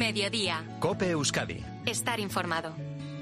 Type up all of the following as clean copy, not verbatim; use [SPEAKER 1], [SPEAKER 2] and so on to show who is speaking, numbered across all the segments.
[SPEAKER 1] Mediodía.
[SPEAKER 2] COPE Euskadi.
[SPEAKER 1] Estar informado.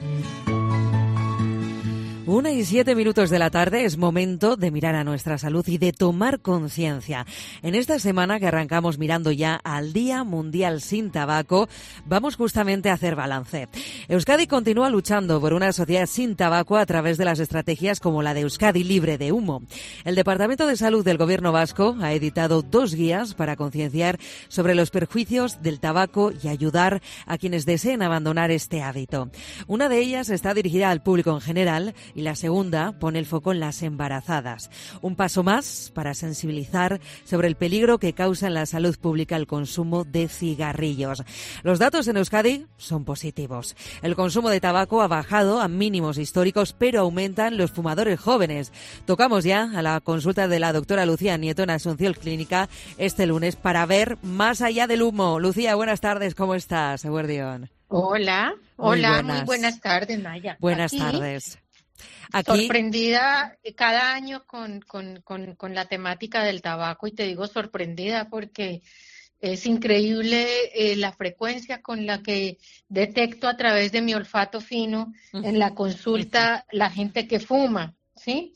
[SPEAKER 3] 1:07 de la tarde, es momento de mirar a nuestra salud y de tomar conciencia. En esta semana que arrancamos mirando ya al Día Mundial sin Tabaco, vamos justamente a hacer balance. Euskadi continúa luchando por una sociedad sin tabaco a través de las estrategias como la de Euskadi Libre de Humo. El Departamento de Salud del Gobierno vasco ha editado 2 guías para concienciar sobre los perjuicios del tabaco y ayudar a quienes deseen abandonar este hábito. Una de ellas está dirigida al público en general y la segunda pone el foco en las embarazadas. Un paso más para sensibilizar sobre el peligro que causa en la salud pública el consumo de cigarrillos. Los datos en Euskadi son positivos. El consumo de tabaco ha bajado a mínimos históricos, pero aumentan los fumadores jóvenes. Tocamos ya a la consulta de la doctora Lucía Nieto en Asunción Clínica este lunes para ver más allá del humo. Lucía, buenas tardes, ¿cómo estás? Eguerdión.
[SPEAKER 4] Hola, muy buenas tardes, Naya.
[SPEAKER 3] Buenas tardes. Aquí,
[SPEAKER 4] sorprendida cada año con la temática del tabaco, y te digo sorprendida porque es increíble la frecuencia con la que detecto a través de mi olfato fino en la consulta la gente que fuma, ¿sí?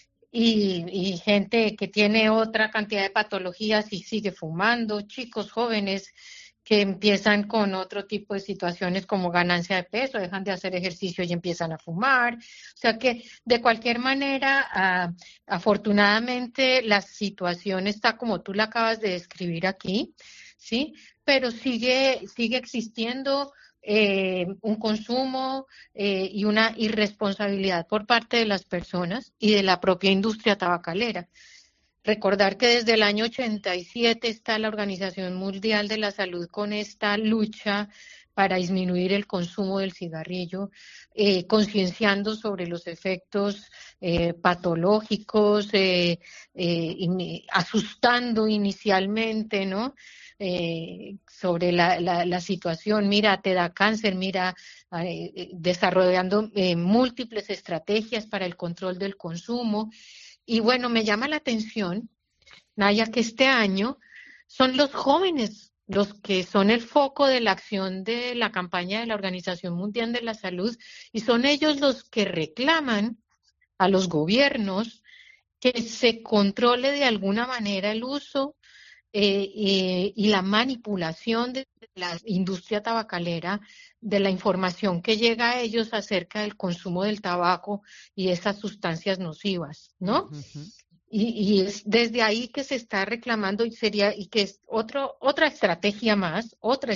[SPEAKER 4] Y gente que tiene otra cantidad de patologías y sigue fumando, chicos jóvenes que empiezan con otro tipo de situaciones como ganancia de peso, dejan de hacer ejercicio y empiezan a fumar. O sea que de cualquier manera, afortunadamente la situación está como tú la acabas de describir aquí, ¿sí? Pero sigue existiendo un consumo y una irresponsabilidad por parte de las personas y de la propia industria tabacalera. Recordar que desde el año 87 está la Organización Mundial de la Salud con esta lucha para disminuir el consumo del cigarrillo, concienciando sobre los efectos patológicos, asustando inicialmente, ¿no? Sobre la situación, mira, te da cáncer, mira, desarrollando múltiples estrategias para el control del consumo. Y bueno, me llama la atención, Naya, que este año son los jóvenes los que son el foco de la acción de la campaña de la Organización Mundial de la Salud, y son ellos los que reclaman a los gobiernos que se controle de alguna manera el uso y la manipulación de la industria tabacalera, de la información que llega a ellos acerca del consumo del tabaco y esas sustancias nocivas, ¿no? Y es desde ahí que se está reclamando y que es otra estrategia más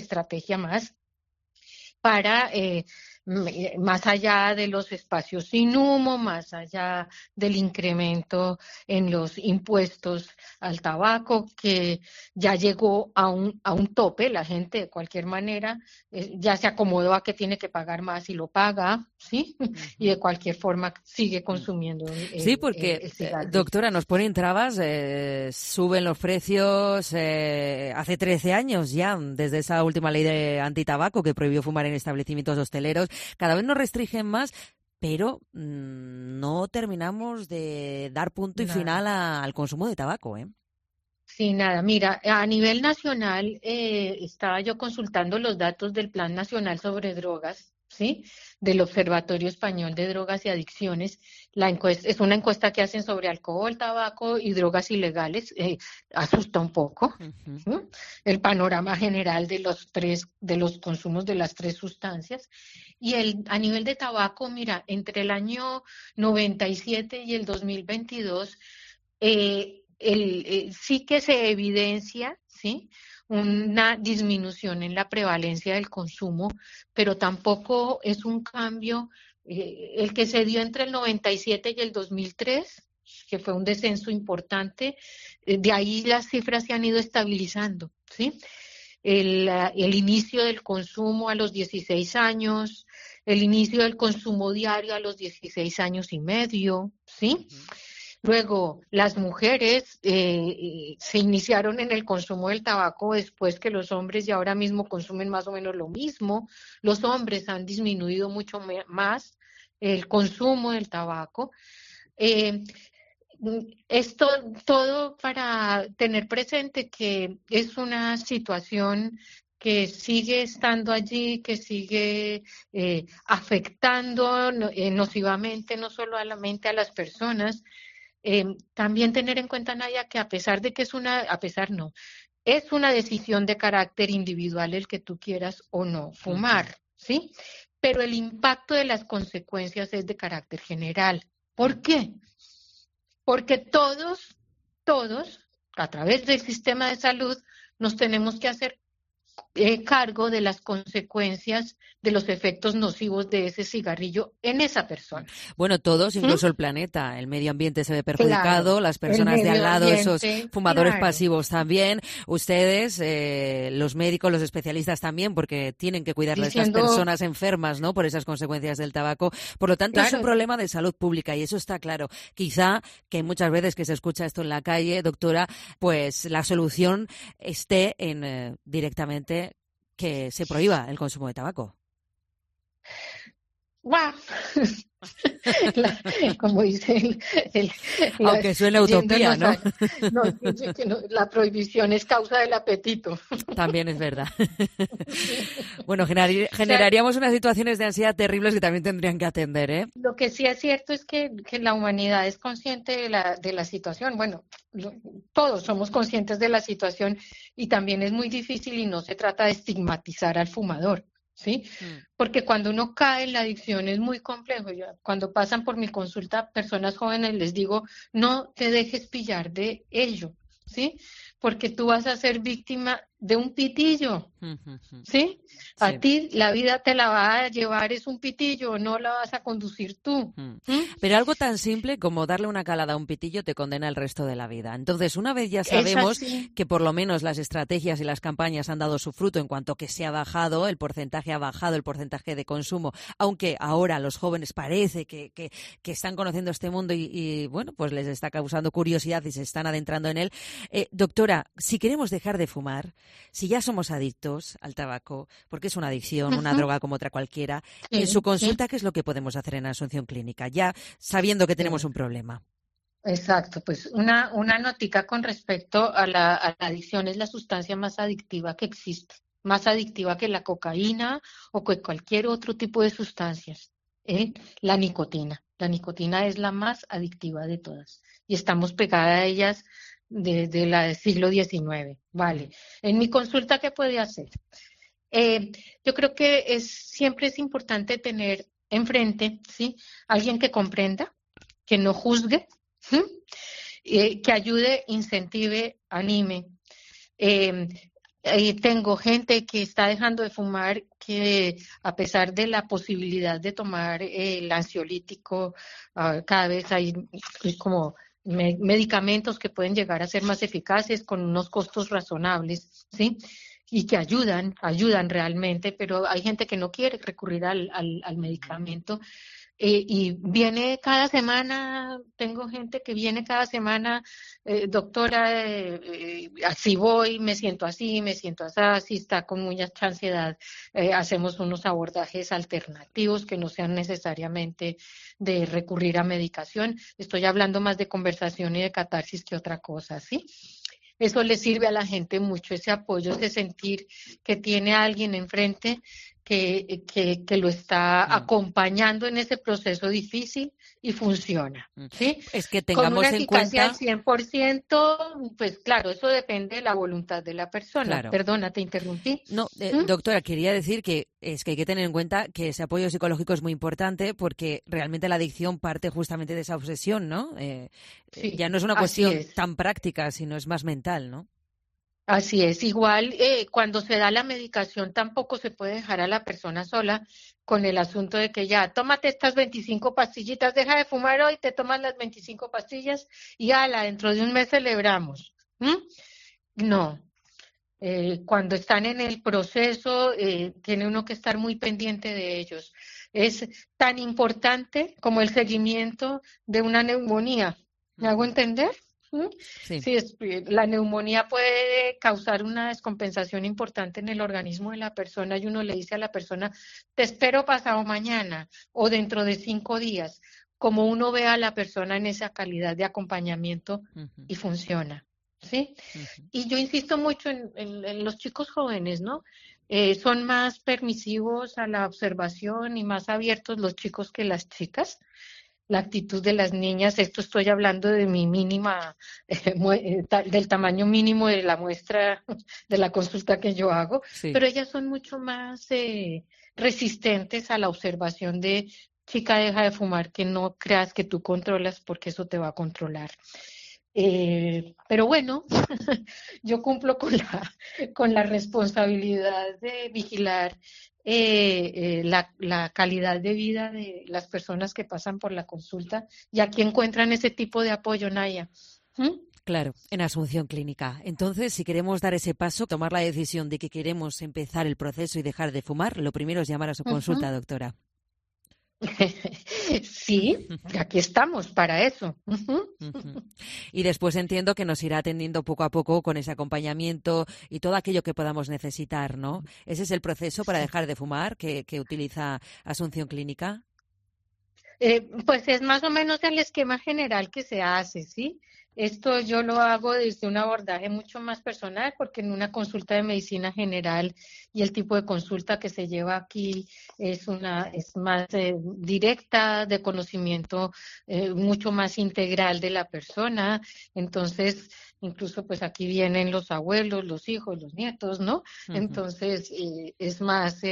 [SPEAKER 4] para más allá de los espacios sin humo, más allá del incremento en los impuestos al tabaco, que ya llegó a un tope. La gente de cualquier manera ya se acomodó a que tiene que pagar más y lo paga, ¿sí? Y de cualquier forma sigue consumiendo
[SPEAKER 3] sí, porque,
[SPEAKER 4] el cigarrillo.
[SPEAKER 3] doctora, nos ponen trabas, suben los precios hace 13 años ya, desde esa última ley de antitabaco que prohibió fumar en establecimientos hosteleros. Cada vez nos restringen más, pero no terminamos de dar punto y final al consumo de tabaco, ¿eh?
[SPEAKER 4] Sí, nada, mira, a nivel nacional estaba yo consultando los datos del Plan Nacional sobre Drogas, ¿sí? Del Observatorio Español de Drogas y Adicciones. La encuesta es una encuesta que hacen sobre alcohol, tabaco y drogas ilegales. Asusta un poco, ¿sí? El panorama general de los consumos de las 3 sustancias. Y a nivel de tabaco, mira, entre el año 97 y el 2022, sí que se evidencia, ¿sí?, una disminución en la prevalencia del consumo, pero tampoco es un cambio el que se dio entre el 97 y el 2003, que fue un descenso importante. De ahí las cifras se han ido estabilizando, ¿sí? El inicio del consumo a los 16 años, el inicio del consumo diario a los 16 años y medio, ¿sí? Luego, las mujeres se iniciaron en el consumo del tabaco después que los hombres, y ahora mismo consumen más o menos lo mismo. Los hombres han disminuido mucho más el consumo del tabaco. Esto todo para tener presente que es una situación que sigue estando allí, que sigue afectando nocivamente no solo a la mente a las personas. También tener en cuenta, Naya, que a pesar de que es una decisión de carácter individual el que tú quieras o no fumar, ¿sí? Pero el impacto de las consecuencias es de carácter general. ¿Por qué? Porque todos, a través del sistema de salud, nos tenemos que hacer cargo de las consecuencias de los efectos nocivos de ese cigarrillo en esa persona.
[SPEAKER 3] Bueno, todos, incluso el planeta, el medio ambiente se ve perjudicado,
[SPEAKER 4] Claro,
[SPEAKER 3] las personas de al lado, esos fumadores
[SPEAKER 4] claro,
[SPEAKER 3] pasivos también, ustedes, los médicos, los especialistas también, porque tienen que cuidar de estas personas enfermas, ¿no?, por esas consecuencias del tabaco. Por lo tanto, es un problema de salud pública y eso está claro. Quizá que muchas veces que se escucha esto en la calle, doctora, pues la solución esté en directamente que se prohíba el consumo de tabaco.
[SPEAKER 4] ¡Guau! Como dice
[SPEAKER 3] aunque suene utopía, ¿no?
[SPEAKER 4] La prohibición es causa del apetito.
[SPEAKER 3] También es verdad. Bueno, generaríamos unas situaciones de ansiedad terribles que también tendrían que atender, ¿eh?
[SPEAKER 4] Lo que sí es cierto es que la humanidad es consciente de la situación. Bueno, todos somos conscientes de la situación y también es muy difícil y no se trata de estigmatizar al fumador. ¿Sí? Porque cuando uno cae en la adicción es muy complejo. Cuando pasan por mi consulta personas jóvenes les digo, no te dejes pillar de ello, ¿sí? Porque tú vas a ser víctima de un pitillo, ¿sí? A ti la vida te la va a llevar, es un pitillo, no la vas a conducir tú.
[SPEAKER 3] Pero algo tan simple como darle una calada a un pitillo te condena el resto de la vida. Entonces, una vez ya sabemos que por lo menos las estrategias y las campañas han dado su fruto en cuanto que se ha bajado, el porcentaje ha bajado, el porcentaje de consumo, aunque ahora los jóvenes parece que están conociendo este mundo y bueno, pues les está causando curiosidad y se están adentrando en él. Doctora, si queremos dejar de fumar, si ya somos adictos al tabaco, porque es una adicción, una droga como otra cualquiera, en su consulta, ¿qué es lo que podemos hacer en Asunción Clínica? Ya sabiendo que tenemos un problema.
[SPEAKER 4] Exacto, pues una notica con respecto a la adicción, es la sustancia más adictiva que existe, más adictiva que la cocaína o que cualquier otro tipo de sustancias, la nicotina. La nicotina es la más adictiva de todas y estamos pegadas a ellas desde el siglo XIX. Vale, en mi consulta, ¿qué puede hacer? Yo creo que siempre es importante tener enfrente, ¿sí?, alguien que comprenda, que no juzgue, que ayude, incentive, anime. Tengo gente que está dejando de fumar que a pesar de la posibilidad de tomar el ansiolítico, cada vez hay como medicamentos que pueden llegar a ser más eficaces con unos costos razonables, ¿sí?, y que ayudan realmente, pero hay gente que no quiere recurrir al medicamento. Y viene cada semana, tengo gente que viene cada semana, doctora, así voy, me siento así, si está con mucha ansiedad, hacemos unos abordajes alternativos que no sean necesariamente de recurrir a medicación. Estoy hablando más de conversación y de catarsis que otra cosa, ¿sí? Eso le sirve a la gente mucho, ese apoyo, ese sentir que tiene a alguien enfrente que lo está acompañando en ese proceso difícil y funciona, ¿sí?
[SPEAKER 3] Es que tengamos
[SPEAKER 4] con una
[SPEAKER 3] en
[SPEAKER 4] eficacia
[SPEAKER 3] cuenta...
[SPEAKER 4] al 100%, pues claro, eso depende de la voluntad de la persona.
[SPEAKER 3] Claro.
[SPEAKER 4] Perdona, te interrumpí.
[SPEAKER 3] No, doctora, quería decir que es que hay que tener en cuenta que ese apoyo psicológico es muy importante porque realmente la adicción parte justamente de esa obsesión, ¿no?
[SPEAKER 4] Sí,
[SPEAKER 3] ya no es una cuestión tan práctica, sino es más mental, ¿no?
[SPEAKER 4] Así es, igual cuando se da la medicación tampoco se puede dejar a la persona sola con el asunto de que ya, tómate estas 25 pastillitas, deja de fumar hoy, te tomas las 25 pastillas y ala, dentro de un mes celebramos. No, cuando están en el proceso tiene uno que estar muy pendiente de ellos. Es tan importante como el seguimiento de una neumonía. ¿Me hago entender?
[SPEAKER 3] Sí.
[SPEAKER 4] La neumonía puede causar una descompensación importante en el organismo de la persona y uno le dice a la persona, te espero pasado mañana o dentro de 5 días, como uno ve a la persona en esa calidad de acompañamiento y funciona. ¿sí?
[SPEAKER 3] Ujú.
[SPEAKER 4] Y yo insisto mucho en los chicos jóvenes, ¿no? Son más permisivos a la observación y más abiertos los chicos que las chicas. La actitud de las niñas, esto estoy hablando de mi mínima, del tamaño mínimo de la muestra de la consulta que yo hago,
[SPEAKER 3] Sí.
[SPEAKER 4] pero ellas son mucho más resistentes a la observación de chica, deja de fumar, que no creas que tú controlas porque eso te va a controlar. Pero bueno, yo cumplo con la responsabilidad de vigilar la calidad de vida de las personas que pasan por la consulta y aquí encuentran ese tipo de apoyo, Naya. ¿Mm?
[SPEAKER 3] Claro, en Asunción Clínica. Entonces, si queremos dar ese paso, tomar la decisión de que queremos empezar el proceso y dejar de fumar, lo primero es llamar a su consulta,
[SPEAKER 4] Ujú.
[SPEAKER 3] doctora.
[SPEAKER 4] Sí, aquí estamos para eso. Ujú.
[SPEAKER 3] Ujú. Y después entiendo que nos irá atendiendo poco a poco con ese acompañamiento y todo aquello que podamos necesitar, ¿no? ¿Ese es el proceso para
[SPEAKER 4] Sí.
[SPEAKER 3] dejar de fumar que utiliza Asunción Clínica?
[SPEAKER 4] Pues es más o menos el esquema general que se hace, ¿sí? Esto yo lo hago desde un abordaje mucho más personal, porque en una consulta de medicina general y el tipo de consulta que se lleva aquí es más directa, de conocimiento mucho más integral de la persona. Entonces, incluso pues aquí vienen los abuelos, los hijos, los nietos, ¿no?
[SPEAKER 3] Ujú.
[SPEAKER 4] Entonces, es más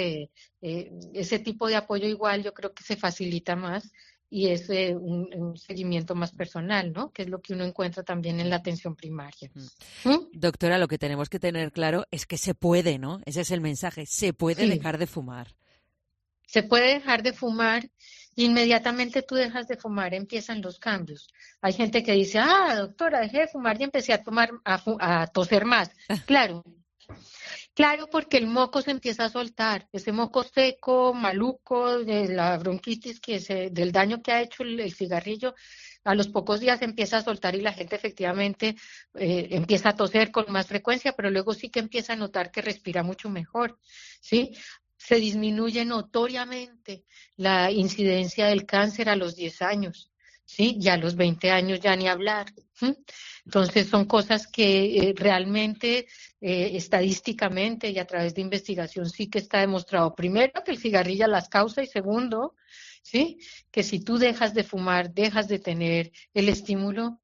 [SPEAKER 4] ese tipo de apoyo igual yo creo que se facilita más y es un seguimiento más personal, ¿no? Que es lo que uno encuentra también en la atención primaria.
[SPEAKER 3] Mm.
[SPEAKER 4] ¿Mm?
[SPEAKER 3] Doctora, lo que tenemos que tener claro es que se puede, ¿no? Ese es el mensaje, se puede
[SPEAKER 4] Sí,
[SPEAKER 3] dejar de fumar.
[SPEAKER 4] se puede dejar de fumar. Inmediatamente tú dejas de fumar, empiezan los cambios. Hay gente que dice, doctora, dejé de fumar y empecé a tomar, a toser más. Claro, claro, porque el moco se empieza a soltar, ese moco seco, maluco, de la bronquitis, del daño que ha hecho el cigarrillo, a los pocos días empieza a soltar y la gente efectivamente empieza a toser con más frecuencia, pero luego sí que empieza a notar que respira mucho mejor, ¿sí? Se disminuye notoriamente la incidencia del cáncer a los 10 años, ¿sí? Ya a los 20 años ya ni hablar. ¿Sí? Entonces son cosas que realmente estadísticamente y a través de investigación sí que está demostrado, primero, que el cigarrillo las causa y segundo, ¿sí? Que si tú dejas de fumar, dejas de tener el estímulo,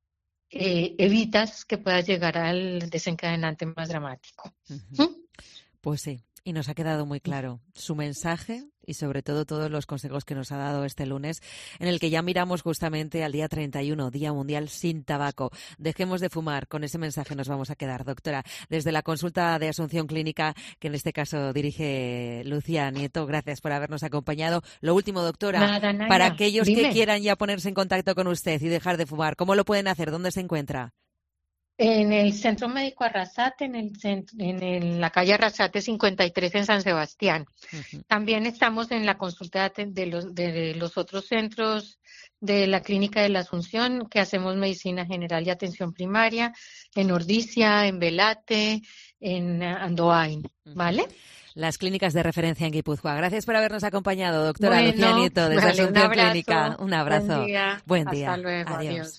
[SPEAKER 4] evitas que puedas llegar al desencadenante más dramático.
[SPEAKER 3] Ujú.
[SPEAKER 4] ¿Mm?
[SPEAKER 3] Pues sí, y nos ha quedado muy claro su mensaje y sobre todo todos los consejos que nos ha dado este lunes, en el que ya miramos justamente al día 31, Día Mundial sin Tabaco. Dejemos de fumar, con ese mensaje nos vamos a quedar, doctora. Desde la consulta de Asunción Clínica, que en este caso dirige Lucía Nieto, gracias por habernos acompañado. Lo último, doctora,
[SPEAKER 4] Nada,
[SPEAKER 3] para
[SPEAKER 4] Naya,
[SPEAKER 3] aquellos que
[SPEAKER 4] dime.
[SPEAKER 3] quieran ya ponerse en contacto con usted y dejar de fumar, ¿cómo lo pueden hacer? ¿Dónde se encuentra?
[SPEAKER 4] En el Centro Médico Arrasate, en la calle Arrasate 53 en San Sebastián.
[SPEAKER 3] Ujú.
[SPEAKER 4] También estamos en la consulta de los otros centros de la Clínica de la Asunción, que hacemos medicina general y atención primaria, en Ordicia, en Velate, en Andoain,
[SPEAKER 3] Ujú.
[SPEAKER 4] ¿vale?
[SPEAKER 3] Las clínicas de referencia en Guipúzcoa. Gracias por habernos acompañado, doctora Lucía
[SPEAKER 4] Bueno,
[SPEAKER 3] Nieto, desde
[SPEAKER 4] vale, un
[SPEAKER 3] Asunción Clínica.
[SPEAKER 4] abrazo,
[SPEAKER 3] Un
[SPEAKER 4] buen
[SPEAKER 3] abrazo.
[SPEAKER 4] día,
[SPEAKER 3] Buen
[SPEAKER 4] hasta
[SPEAKER 3] día.
[SPEAKER 4] luego,
[SPEAKER 3] Adiós.
[SPEAKER 4] adiós.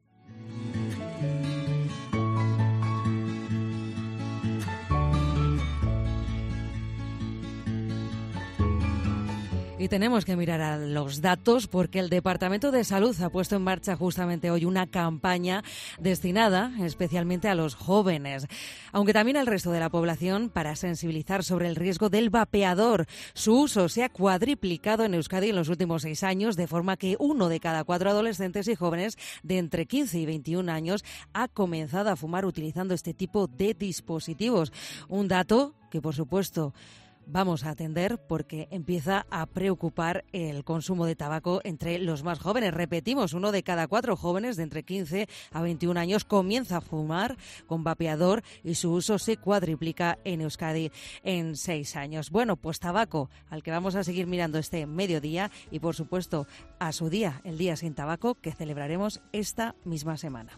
[SPEAKER 3] Y tenemos que mirar a los datos porque el Departamento de Salud ha puesto en marcha justamente hoy una campaña destinada especialmente a los jóvenes, aunque también al resto de la población, para sensibilizar sobre el riesgo del vapeador. Su uso se ha cuadriplicado en Euskadi en los últimos 6 años, de forma que 1 de cada 4 adolescentes y jóvenes de entre 15 y 21 años ha comenzado a fumar utilizando este tipo de dispositivos. Un dato que, por supuesto, vamos a atender porque empieza a preocupar el consumo de tabaco entre los más jóvenes. Repetimos, 1 de cada 4 jóvenes de entre 15 a 21 años comienza a fumar con vapeador y su uso se cuadriplica en Euskadi en 6 años. Bueno, pues tabaco, al que vamos a seguir mirando este mediodía y, por supuesto, a su día, el Día Sin Tabaco, que celebraremos esta misma semana.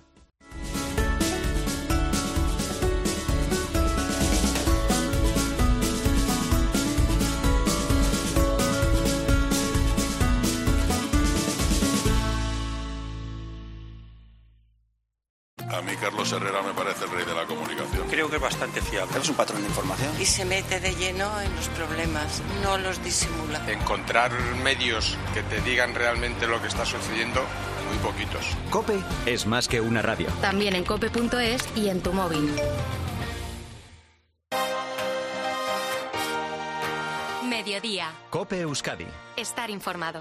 [SPEAKER 1] A mí, Carlos Carlos Herrera me parece el rey de la comunicación.
[SPEAKER 2] Creo que es bastante fiable.
[SPEAKER 5] Es un patrón de información.
[SPEAKER 6] Y se mete de lleno en los problemas, no los disimula.
[SPEAKER 7] Encontrar medios que te digan realmente lo que está sucediendo, muy poquitos.
[SPEAKER 8] COPE es más que una radio.
[SPEAKER 9] También en cope.es y en tu móvil. Mediodía.
[SPEAKER 8] COPE Euskadi.
[SPEAKER 9] Estar informado.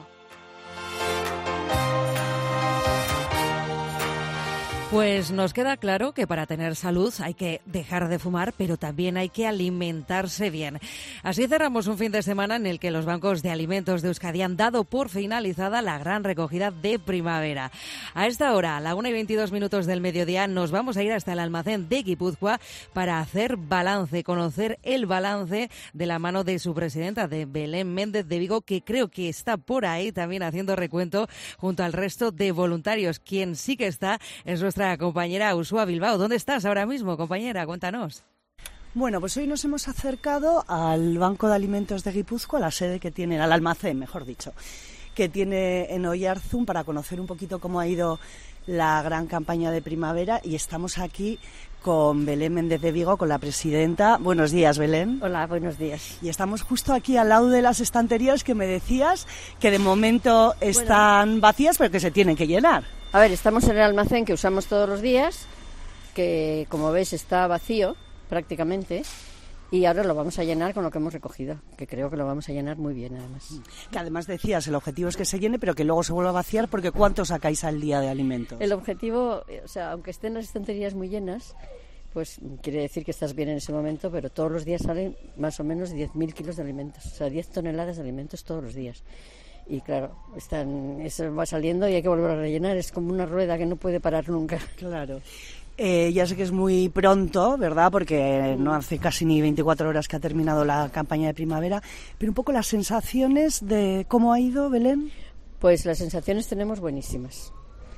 [SPEAKER 3] Pues nos queda claro que para tener salud hay que dejar de fumar, pero también hay que alimentarse bien. Así cerramos un fin de semana en el que los bancos de alimentos de Euskadi han dado por finalizada la gran recogida de primavera. A esta hora, a la 1:22 del mediodía, nos vamos a ir hasta el almacén de Guipúzcoa para hacer balance, conocer el balance de la mano de su presidenta, de Belén Méndez de Vigo, que creo que está por ahí también haciendo recuento junto al resto de voluntarios. Quien sí que está es nuestra compañera Uxua Bilbao. ¿Dónde estás ahora mismo, compañera? Cuéntanos.
[SPEAKER 10] Bueno, pues hoy nos hemos acercado al Banco de Alimentos de Guipúzcoa, a la sede que tiene, al almacén, mejor dicho, que tiene en Oiarzun, para conocer un poquito cómo ha ido la gran campaña de primavera, y estamos aquí con Belén Méndez de Vigo, con la presidenta. Buenos días, Belén.
[SPEAKER 11] Hola, buenos días.
[SPEAKER 10] Y estamos justo aquí al lado de las estanterías que me decías que de momento están vacías, pero que se tienen que llenar.
[SPEAKER 11] A ver, estamos en el almacén que usamos todos los días, que como veis está vacío prácticamente, y ahora lo vamos a llenar con lo que hemos recogido, que creo que lo vamos a llenar muy bien además.
[SPEAKER 10] Que además decías, el objetivo es que se llene, pero que luego se vuelva a vaciar, porque ¿cuánto sacáis al día de alimentos?
[SPEAKER 11] El objetivo, o sea, aunque estén las estanterías muy llenas, pues quiere decir que estás bien en ese momento, pero todos los días salen más o menos 10.000 kilos de alimentos, o sea, 10 toneladas de alimentos todos los días. Y claro, eso va saliendo y hay que volver a rellenar, es como una rueda que no puede parar nunca.
[SPEAKER 10] Claro. Ya sé que es muy pronto, ¿verdad? Porque no hace casi ni 24 horas que ha terminado la campaña de primavera, pero un poco las sensaciones de cómo ha ido, Belén.
[SPEAKER 11] Pues las sensaciones tenemos buenísimas.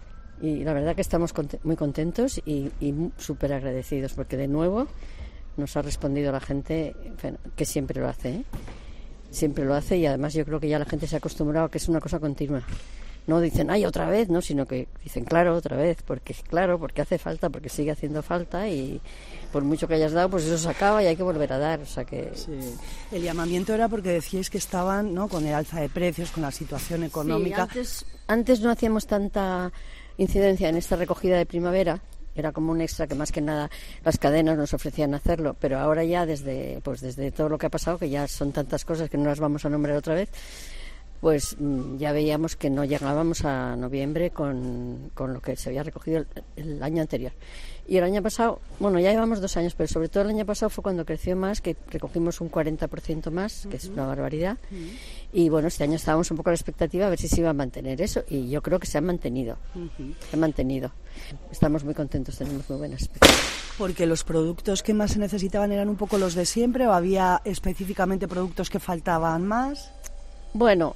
[SPEAKER 11] Y la verdad que estamos muy contentos y súper agradecidos, porque de nuevo nos ha respondido la gente, que siempre lo hace, ¿eh? Siempre lo hace, y además yo creo que ya la gente se ha acostumbrado a que es una cosa continua. No dicen, ay, otra vez, no, sino que dicen, claro, otra vez, porque hace falta, porque sigue haciendo falta, y por mucho que hayas dado, pues eso se acaba y hay que volver a dar, o sea que...
[SPEAKER 10] Sí. El llamamiento era porque decíais que estaban, ¿no?, con el alza de precios, con la situación económica.
[SPEAKER 11] Sí, antes no hacíamos tanta incidencia en esta recogida de primavera, era como un extra que más que nada las cadenas nos ofrecían hacerlo, pero ahora ya desde todo lo que ha pasado, que ya son tantas cosas que no las vamos a nombrar otra vez, pues ya veíamos que no llegábamos a noviembre con lo que se había recogido el año anterior. Y el año pasado, bueno, ya llevamos 2 años, pero sobre todo el año pasado fue cuando creció más, que recogimos un 40% más, que es una barbaridad. Y bueno, este año estábamos un poco a la expectativa a ver si se iba a mantener eso, y yo creo que se ha mantenido. Se ha mantenido. Estamos muy contentos, tenemos muy buenas expectativas.
[SPEAKER 10] Porque los productos que más se necesitaban eran un poco los de siempre, ¿o había específicamente productos que faltaban más?
[SPEAKER 11] Bueno,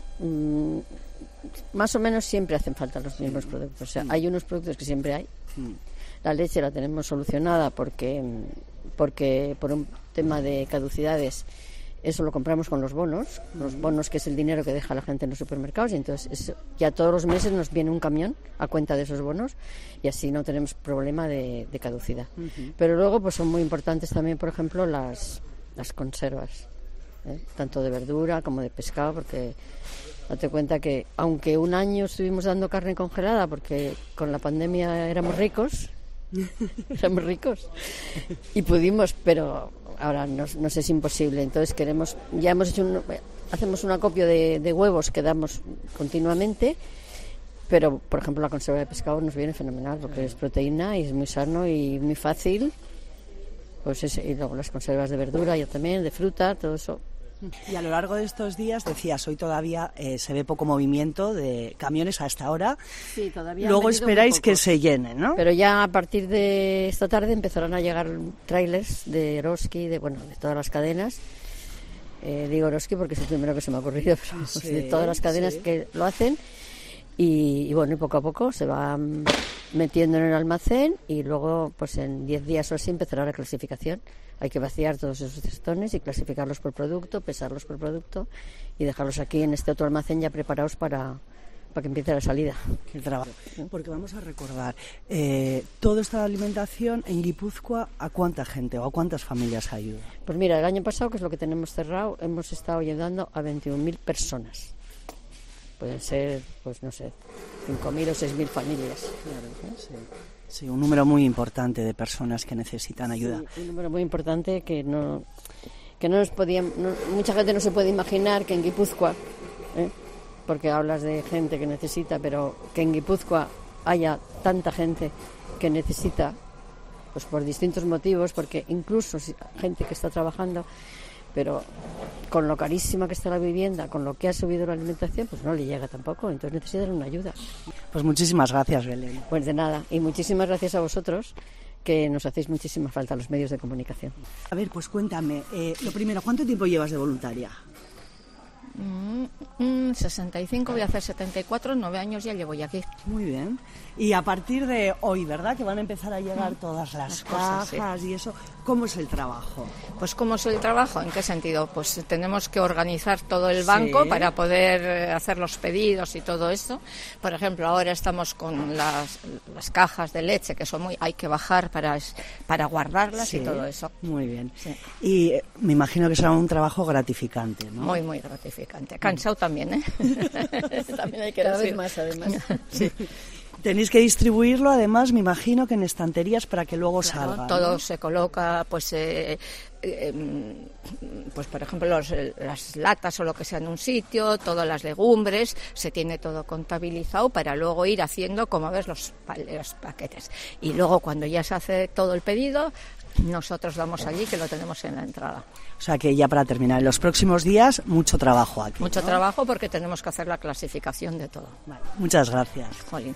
[SPEAKER 11] más o menos siempre hacen falta los mismos productos. O sea, hay unos productos que siempre hay. La leche la tenemos solucionada porque por un tema de caducidades, eso lo compramos con los bonos que es el dinero que deja la gente en los supermercados, y entonces ya todos los meses nos viene un camión a cuenta de esos bonos, y así no tenemos problema de caducidad. Pero luego pues son muy importantes también, por ejemplo, las conservas, tanto de verdura como de pescado, porque date cuenta que aunque un año estuvimos dando carne congelada porque con la pandemia éramos ricos y pudimos, pero ahora nos es imposible. Entonces hacemos un acopio de huevos que damos continuamente, pero por ejemplo la conserva de pescado nos viene fenomenal porque es proteína y es muy sano y muy fácil. Pues y luego las conservas de verdura, yo también, de fruta, todo eso.
[SPEAKER 10] Y a lo largo de estos días, decías, hoy todavía se ve poco movimiento de camiones a esta hora.
[SPEAKER 11] Sí, todavía.
[SPEAKER 10] Luego esperáis que se llenen, ¿no?
[SPEAKER 11] Pero ya a partir de esta tarde empezarán a llegar trailers de Eroski, de todas las cadenas. Digo Eroski porque es el primero que se me ha ocurrido, pero sí, de todas las cadenas que lo hacen. Y bueno, y poco a poco se va metiendo en el almacén, y luego pues en 10 días o así empezará la clasificación. Hay que vaciar todos esos cestones y clasificarlos por producto, pesarlos por producto y dejarlos aquí en este otro almacén ya preparados para para que empiece la salida.
[SPEAKER 10] Qué trabajo. Porque vamos a recordar, toda esta alimentación en Guipúzcoa, ¿a cuánta gente o a cuántas familias ayuda?
[SPEAKER 11] Pues mira, el año pasado, que es lo que tenemos cerrado, hemos estado ayudando a 21.000 personas. Pueden ser, pues no sé, 5.000 o 6.000 familias.
[SPEAKER 10] Claro, sí. Sí, un número muy importante de personas que necesitan ayuda.
[SPEAKER 11] Sí, un número muy importante que no nos podían, mucha gente no se puede imaginar que en Guipúzcoa, porque hablas de gente que necesita, pero que en Guipúzcoa haya tanta gente que necesita, pues por distintos motivos, porque incluso gente que está trabajando, pero con lo carísima que está la vivienda, con lo que ha subido la alimentación, pues no le llega tampoco, entonces necesitan una ayuda.
[SPEAKER 10] Pues muchísimas gracias, Belén.
[SPEAKER 11] Pues de nada, y muchísimas gracias a vosotros, que nos hacéis muchísima falta a los medios de comunicación.
[SPEAKER 10] A ver, pues cuéntame, lo primero, ¿cuánto tiempo llevas de voluntaria?
[SPEAKER 2] 65, voy a hacer 74, 9 años ya llevo ya aquí.
[SPEAKER 10] Muy bien. Y a partir de hoy, ¿verdad?, que van a empezar a llegar todas las
[SPEAKER 2] cosas,
[SPEAKER 10] cajas y eso. ¿Cómo es el trabajo?
[SPEAKER 2] Pues ¿cómo es el trabajo? ¿En qué sentido? Pues tenemos que organizar todo el banco para poder hacer los pedidos y todo esto. Por ejemplo, ahora estamos con las cajas de leche, que son hay que bajar para guardarlas y todo eso.
[SPEAKER 10] Muy bien.
[SPEAKER 2] Sí.
[SPEAKER 10] Y me imagino que será un trabajo gratificante, ¿no?
[SPEAKER 2] Muy, muy gratificante. Cansado también, ¿eh? También hay que
[SPEAKER 11] cada
[SPEAKER 2] decir.
[SPEAKER 11] vez más, además.
[SPEAKER 10] Sí. Tenéis que distribuirlo, además, me imagino que en estanterías para que luego salga.
[SPEAKER 2] Todo,
[SPEAKER 10] ¿no?
[SPEAKER 2] se coloca, pues por ejemplo, las latas o lo que sea en un sitio, todas las legumbres, se tiene todo contabilizado para luego ir haciendo, como ves, los paquetes. Y luego, cuando ya se hace todo el pedido, nosotros vamos allí, que lo tenemos en la entrada.
[SPEAKER 10] O sea que ya para terminar, en los próximos días, mucho trabajo aquí.
[SPEAKER 2] Mucho
[SPEAKER 10] ¿no?
[SPEAKER 2] trabajo, porque tenemos que hacer la clasificación de todo.
[SPEAKER 10] Vale, muchas gracias.
[SPEAKER 2] Jolín.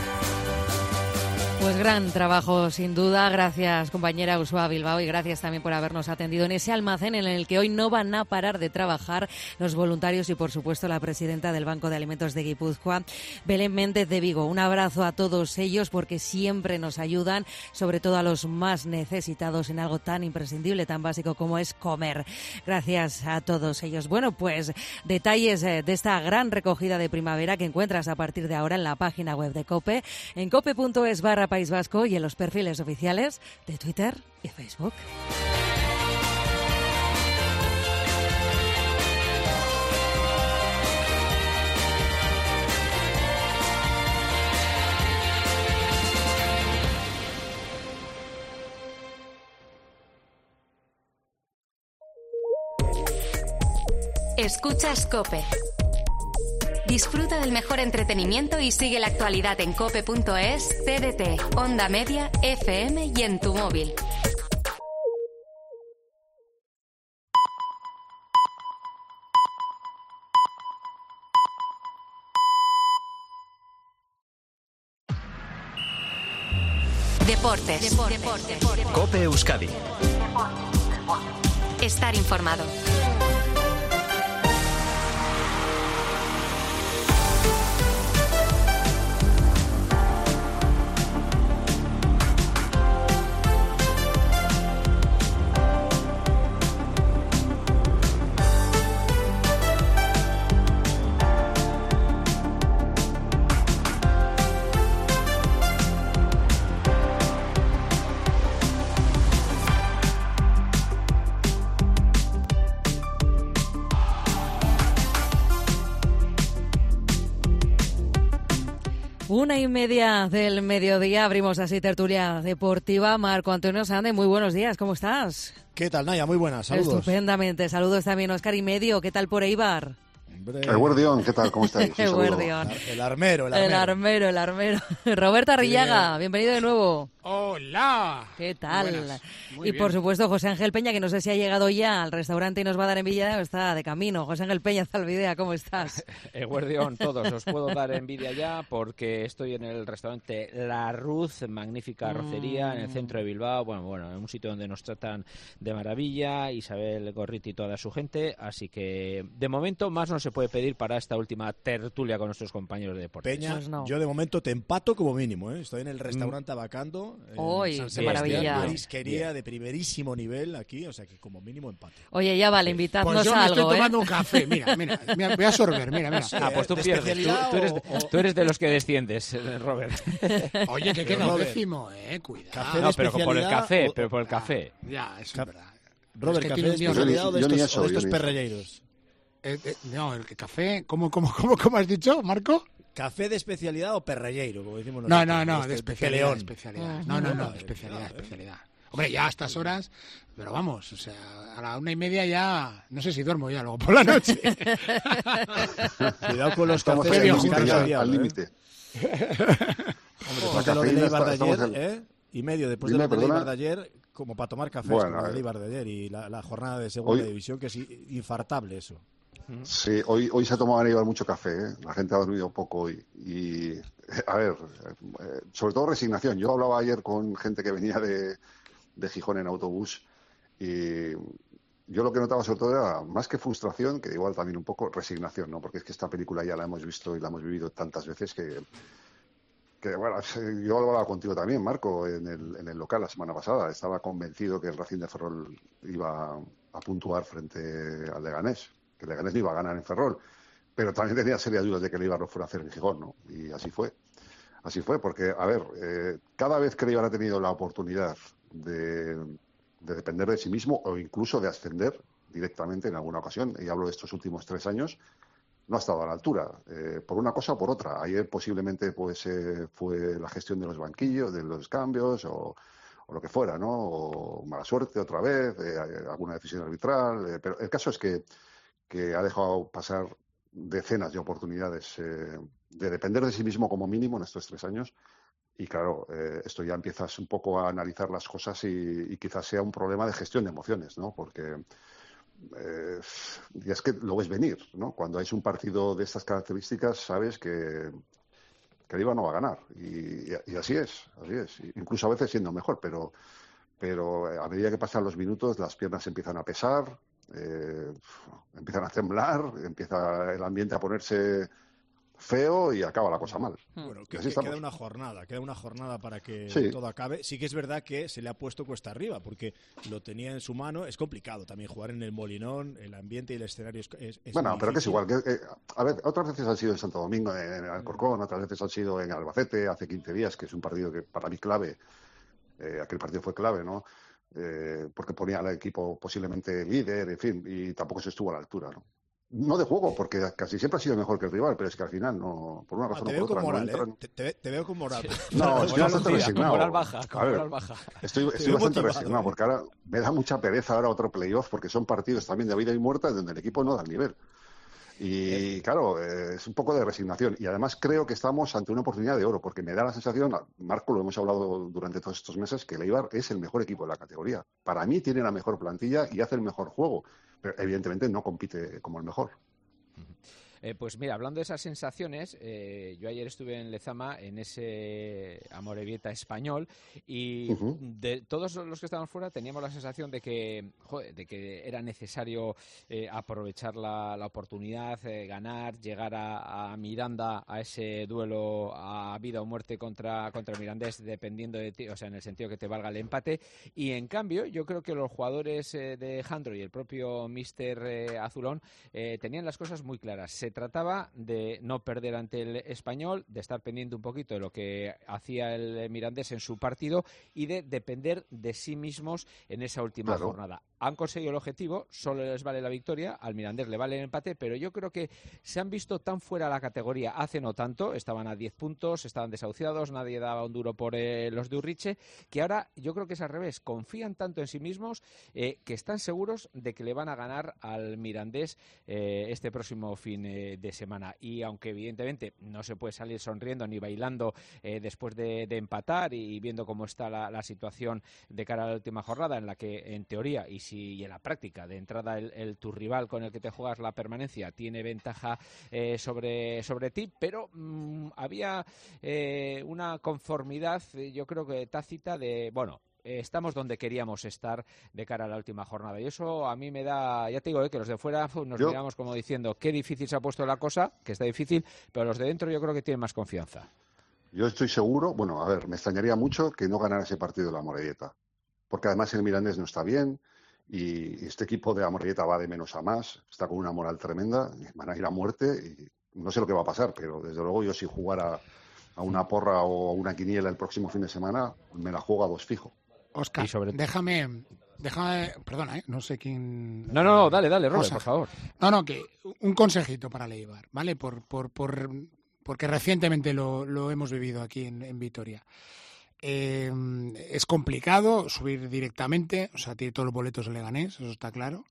[SPEAKER 3] Pues gran trabajo, sin duda. Gracias, compañera Ursúa Bilbao, y gracias también por habernos atendido en ese almacén en el que hoy no van a parar de trabajar los voluntarios y, por supuesto, la presidenta del Banco de Alimentos de Guipúzcoa, Belén Méndez de Vigo. Un abrazo a todos ellos, porque siempre nos ayudan, sobre todo a los más necesitados, en algo tan imprescindible, tan básico como es comer. Gracias a todos ellos. Bueno, pues detalles de esta gran recogida de primavera que encuentras a partir de ahora en la página web de COPE, en cope.es/País Vasco, y en los perfiles oficiales de Twitter y Facebook.
[SPEAKER 9] Escuchas COPE. Disfruta del mejor entretenimiento y sigue la actualidad en cope.es, CDT, Onda Media, FM y en tu móvil. Deportes.
[SPEAKER 8] COPE Euskadi.
[SPEAKER 9] Estar informado.
[SPEAKER 3] Una y media del mediodía, abrimos así tertulia deportiva. Marco Antonio Sande, muy buenos días, ¿cómo estás?
[SPEAKER 5] ¿Qué tal, Naya? Muy buenas, saludos.
[SPEAKER 3] Estupendamente, saludos también, Óscar y medio, ¿qué tal por Eibar?
[SPEAKER 5] Hombre.
[SPEAKER 12] El Guardión, ¿qué tal? ¿Cómo estáis?
[SPEAKER 3] El Guardión.
[SPEAKER 5] El armero.
[SPEAKER 3] El armero. Roberto Arrillaga, bienvenido de nuevo.
[SPEAKER 13] ¡Hola!
[SPEAKER 3] ¿Qué tal?
[SPEAKER 13] Muy
[SPEAKER 3] y
[SPEAKER 13] bien.
[SPEAKER 3] por supuesto José Ángel Peña, que no sé si ha llegado ya al restaurante y nos va a dar envidia o está de camino. José Ángel Peña, Zalbidea, ¿cómo estás?
[SPEAKER 14] Guardión, todos. Os puedo dar envidia ya porque estoy en el restaurante La Ruz, magnífica arrocería en el centro de Bilbao. Bueno, en un sitio donde nos tratan de maravilla, Isabel Gorriti y toda su gente. Así que, de momento, más no se puede pedir para esta última tertulia con nuestros compañeros de deportes.
[SPEAKER 5] Peña,
[SPEAKER 3] Pues no.
[SPEAKER 5] yo de momento te empato como mínimo, ¿eh? Estoy en el restaurante Abacando ¿no?
[SPEAKER 3] ¡Uy, qué maravilla!
[SPEAKER 5] Marisquería de primerísimo nivel aquí, o sea que como mínimo empate.
[SPEAKER 3] Oye, ya vale, invitadnos
[SPEAKER 12] pues yo
[SPEAKER 3] a algo,
[SPEAKER 12] estoy tomando un café, mira, voy a sorber, mira.
[SPEAKER 14] Pues tú pierdes, tú eres de los que desciendes, Robert.
[SPEAKER 12] Oye, que queda décimo, cuidado.
[SPEAKER 14] No, pero por el café,
[SPEAKER 12] Ya, eso es verdad.
[SPEAKER 5] Robert, ¿café de especialidad o de estos perrelleiros?
[SPEAKER 12] No, el café, ¿cómo has dicho, Marco?
[SPEAKER 5] ¿Café de especialidad o perrelleiro, como decimos nosotros?
[SPEAKER 12] No, de especialidad. No, especialidad. Hombre, ya a estas horas, pero vamos, o sea, a la 1:30 ya, no sé si duermo ya luego por la noche.
[SPEAKER 5] Cuidado con los cafés
[SPEAKER 13] al límite.
[SPEAKER 5] Hombre, después de lo del Eibar de ayer, y medio después de lo del Eibar de ayer, como para tomar cafés como el Eibar de ayer y la jornada de segunda división, que es infartable eso.
[SPEAKER 13] Sí, hoy se ha tomado en Eibar mucho café, la gente ha dormido poco y a ver, sobre todo resignación. Yo hablaba ayer con gente que venía de Gijón en autobús y yo lo que notaba sobre todo era más que frustración, que igual también un poco resignación, ¿no? Porque es que esta película ya la hemos visto y la hemos vivido tantas veces que bueno, yo hablaba contigo también, Marco, en el local la semana pasada. Estaba convencido que el Racing de Ferrol iba a puntuar frente al Leganés, que el Leganés no iba a ganar en Ferrol, pero también tenía serias dudas de que el Eibar lo fuera a hacer en Gijón, ¿no? Y así fue. Así fue, porque, a ver, cada vez que el Eibar ha tenido la oportunidad de depender de sí mismo o incluso de ascender directamente en alguna ocasión, y hablo de estos últimos 3 años, no ha estado a la altura, por una cosa o por otra. Ayer posiblemente pues fue la gestión de los banquillos, de los cambios o lo que fuera, ¿no? O mala suerte otra vez, alguna decisión arbitral, pero el caso es que ha dejado pasar decenas de oportunidades de depender de sí mismo como mínimo en estos 3 años. Y claro, esto ya empiezas un poco a analizar las cosas y quizás sea un problema de gestión de emociones, ¿no? Porque y es que lo ves venir, ¿no? Cuando es un partido de estas características, sabes que el Eibar no va a ganar. Y así es. Incluso a veces siendo mejor, pero a medida que pasan los minutos, las piernas empiezan a pesar, empiezan a temblar, empieza el ambiente a ponerse feo y acaba la cosa mal.
[SPEAKER 5] Bueno, queda una jornada para que todo acabe. Sí que es verdad que se le ha puesto cuesta arriba, porque lo tenía en su mano. Es complicado también jugar en el Molinón, el ambiente y el escenario es
[SPEAKER 13] bueno, pero que es igual. A ver, otras veces han sido en Santo Domingo, en Alcorcón, otras veces han sido en Albacete, hace 15 días, que es un partido que para mí clave. Aquel partido fue clave, ¿no? Porque ponía al equipo posiblemente líder, en fin, y tampoco se estuvo a la altura, ¿no? No de juego, porque casi siempre ha sido mejor que el rival, pero es que al final, no, por una razón o por otra...
[SPEAKER 5] Te veo con moral.
[SPEAKER 13] No, estoy bastante resignado.
[SPEAKER 14] Moral baja.
[SPEAKER 13] Estoy bastante resignado, porque ahora me da mucha pereza ahora otro playoff, porque son partidos también de vida y muerte donde el equipo no da el nivel. Y claro, es un poco de resignación. Y además creo que estamos ante una oportunidad de oro, porque me da la sensación, Marco, lo hemos hablado durante todos estos meses, que el Eibar es el mejor equipo de la categoría. Para mí tiene la mejor plantilla y hace el mejor juego, pero evidentemente no compite como el mejor.
[SPEAKER 14] Pues mira, hablando de esas sensaciones, yo ayer estuve en Lezama en ese Amorebieta español y de todos los que estábamos fuera teníamos la sensación de que era necesario aprovechar la oportunidad, ganar, llegar a Miranda, a ese duelo a vida o muerte contra el Mirandés, dependiendo de ti, o sea, en el sentido que te valga el empate. Y en cambio, yo creo que los jugadores de Jandro y el propio míster Azulón tenían las cosas muy claras. Se trataba de no perder ante el Español, de estar pendiente un poquito de lo que hacía el Mirandés en su partido y de depender de sí mismos en esa última jornada. Han conseguido el objetivo, solo les vale la victoria, al Mirandés le vale el empate, pero yo creo que se han visto tan fuera de la categoría hace no tanto, estaban a 10 puntos, estaban desahuciados, nadie daba un duro por los de Urriche, que ahora yo creo que es al revés, confían tanto en sí mismos que están seguros de que le van a ganar al Mirandés este próximo fin de semana. Y aunque evidentemente no se puede salir sonriendo ni bailando después de empatar y viendo cómo está la situación de cara a la última jornada, en la que en teoría y en la práctica de entrada tu rival con el que te juegas la permanencia tiene ventaja sobre ti, pero había una conformidad, yo creo que tácita, de estamos donde queríamos estar de cara a la última jornada. Y eso a mí me da, ya te digo, que los de fuera nos miramos como diciendo qué difícil se ha puesto la cosa, que está difícil, pero los de dentro yo creo que tienen más confianza.
[SPEAKER 13] Yo estoy seguro, bueno, a ver, me extrañaría mucho que no ganara ese partido de la Morelleta, porque además el Mirandés no está bien y este equipo de la Morelleta va de menos a más, está con una moral tremenda, van a ir a muerte y no sé lo que va a pasar, pero desde luego yo si jugara a una porra o a una quiniela el próximo fin de semana, me la juego a 2 fijo.
[SPEAKER 12] Oscar, déjame, perdona, no sé quién...
[SPEAKER 14] No, dale, Robert, por favor.
[SPEAKER 12] No, que un consejito para el Eibar, ¿vale? Porque recientemente lo hemos vivido aquí en Vitoria. Es complicado subir directamente, o sea, tiene todos los boletos de Leganés, eso está claro.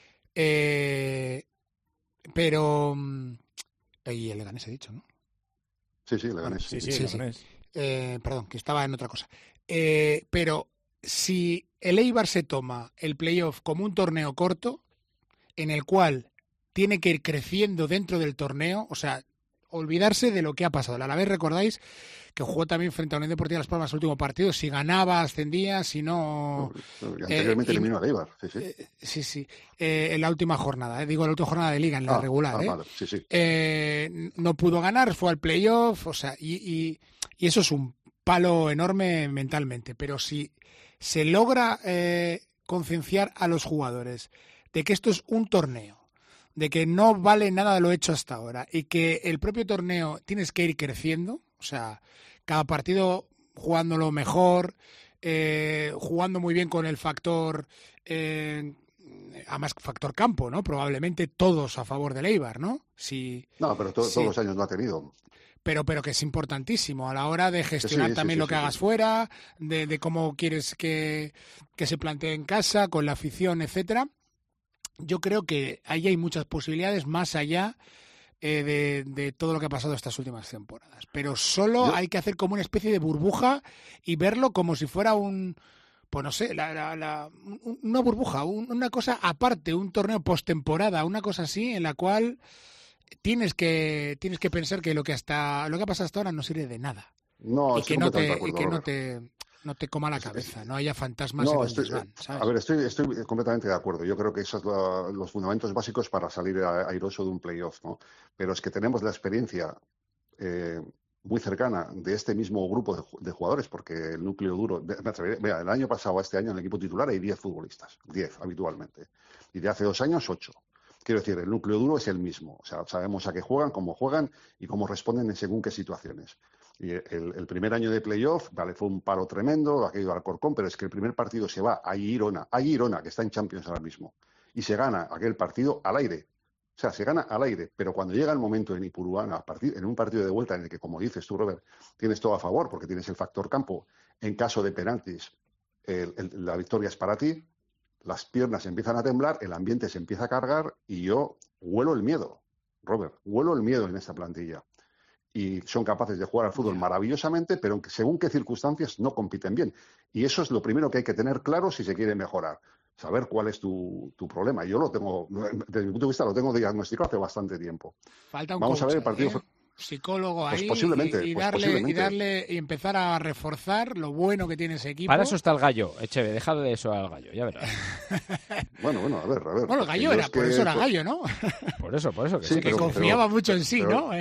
[SPEAKER 12] Pero... y el Leganés he dicho, ¿no?
[SPEAKER 13] Sí, Leganés.
[SPEAKER 5] Sí, Leganés.
[SPEAKER 12] Perdón, que estaba en otra cosa. Pero si el Eibar se toma el playoff como un torneo corto, en el cual tiene que ir creciendo dentro del torneo, o sea, olvidarse de lo que ha pasado. A la vez recordáis que jugó también frente a la Unión Deportiva Las Palmas el último partido. Si ganaba, ascendía, si no...
[SPEAKER 13] Anteriormente eliminó a Eibar.
[SPEAKER 12] Sí. En la última jornada, la última jornada de Liga, en la regular.
[SPEAKER 13] Vale. Sí.
[SPEAKER 12] No pudo ganar, fue al playoff, o sea, y eso es un palo enorme mentalmente. Pero si se logra concienciar a los jugadores de que esto es un torneo, de que no vale nada de lo hecho hasta ahora y que el propio torneo tienes que ir creciendo, o sea, cada partido jugándolo mejor, jugando muy bien con el factor, además factor campo, ¿no? Probablemente todos a favor del Eibar, ¿no?
[SPEAKER 13] No, pero todos los años no ha tenido.
[SPEAKER 12] Pero que es importantísimo a la hora de gestionar también lo que hagas fuera, de cómo quieres que se plantee en casa, con la afición, etcétera. Yo creo que ahí hay muchas posibilidades más allá de todo lo que ha pasado estas últimas temporadas. Pero solo hay que hacer como una especie de burbuja y verlo como si fuera pues no sé, una burbuja, una cosa aparte, un torneo postemporada, una cosa así en la cual tienes que pensar que lo que ha pasado hasta ahora no sirve de nada.
[SPEAKER 13] No, que
[SPEAKER 12] no te coma la cabeza, no haya fantasmas ¿sabes?
[SPEAKER 13] A ver, estoy completamente de acuerdo. Yo creo que esos son los fundamentos básicos para salir airoso de un playoff, ¿no? Pero es que tenemos la experiencia muy cercana de este mismo grupo de jugadores, porque el núcleo duro... Mira, el año pasado a este año en el equipo titular hay 10 futbolistas, 10 habitualmente. Y de hace 2 años, 8. Quiero decir, el núcleo duro es el mismo. O sea, sabemos a qué juegan, cómo juegan y cómo responden en según qué situaciones. Y el primer año de playoff, vale, fue un palo tremendo, ha caído Alcorcón, pero es que el primer partido se va a Girona, que está en Champions ahora mismo, y se gana aquel partido al aire. O sea, se gana al aire, pero cuando llega el momento en Ipurúa, en un partido de vuelta en el que, como dices tú, Robert, tienes todo a favor, porque tienes el factor campo, en caso de penaltis, la victoria es para ti, las piernas empiezan a temblar, el ambiente se empieza a cargar y yo huelo el miedo, Robert, huelo el miedo en esta plantilla. Y son capaces de jugar al fútbol maravillosamente, pero según qué circunstancias no compiten bien. Y eso es lo primero que hay que tener claro si se quiere mejorar. Saber cuál es tu problema. Yo lo tengo, desde mi punto de vista, lo tengo diagnosticado hace bastante tiempo.
[SPEAKER 12] Falta un
[SPEAKER 13] Vamos a ver el partido.
[SPEAKER 12] Psicólogo ahí,
[SPEAKER 13] posiblemente,
[SPEAKER 12] y darle y empezar a reforzar lo bueno que tiene ese equipo.
[SPEAKER 14] Para eso está el Gallo, Echeve, dejad de eso al Gallo, ya verás.
[SPEAKER 13] Bueno, a ver.
[SPEAKER 12] Bueno, el Gallo por eso era Gallo, ¿no?
[SPEAKER 14] Por eso,
[SPEAKER 12] que confiaba mucho en sí, ¿no?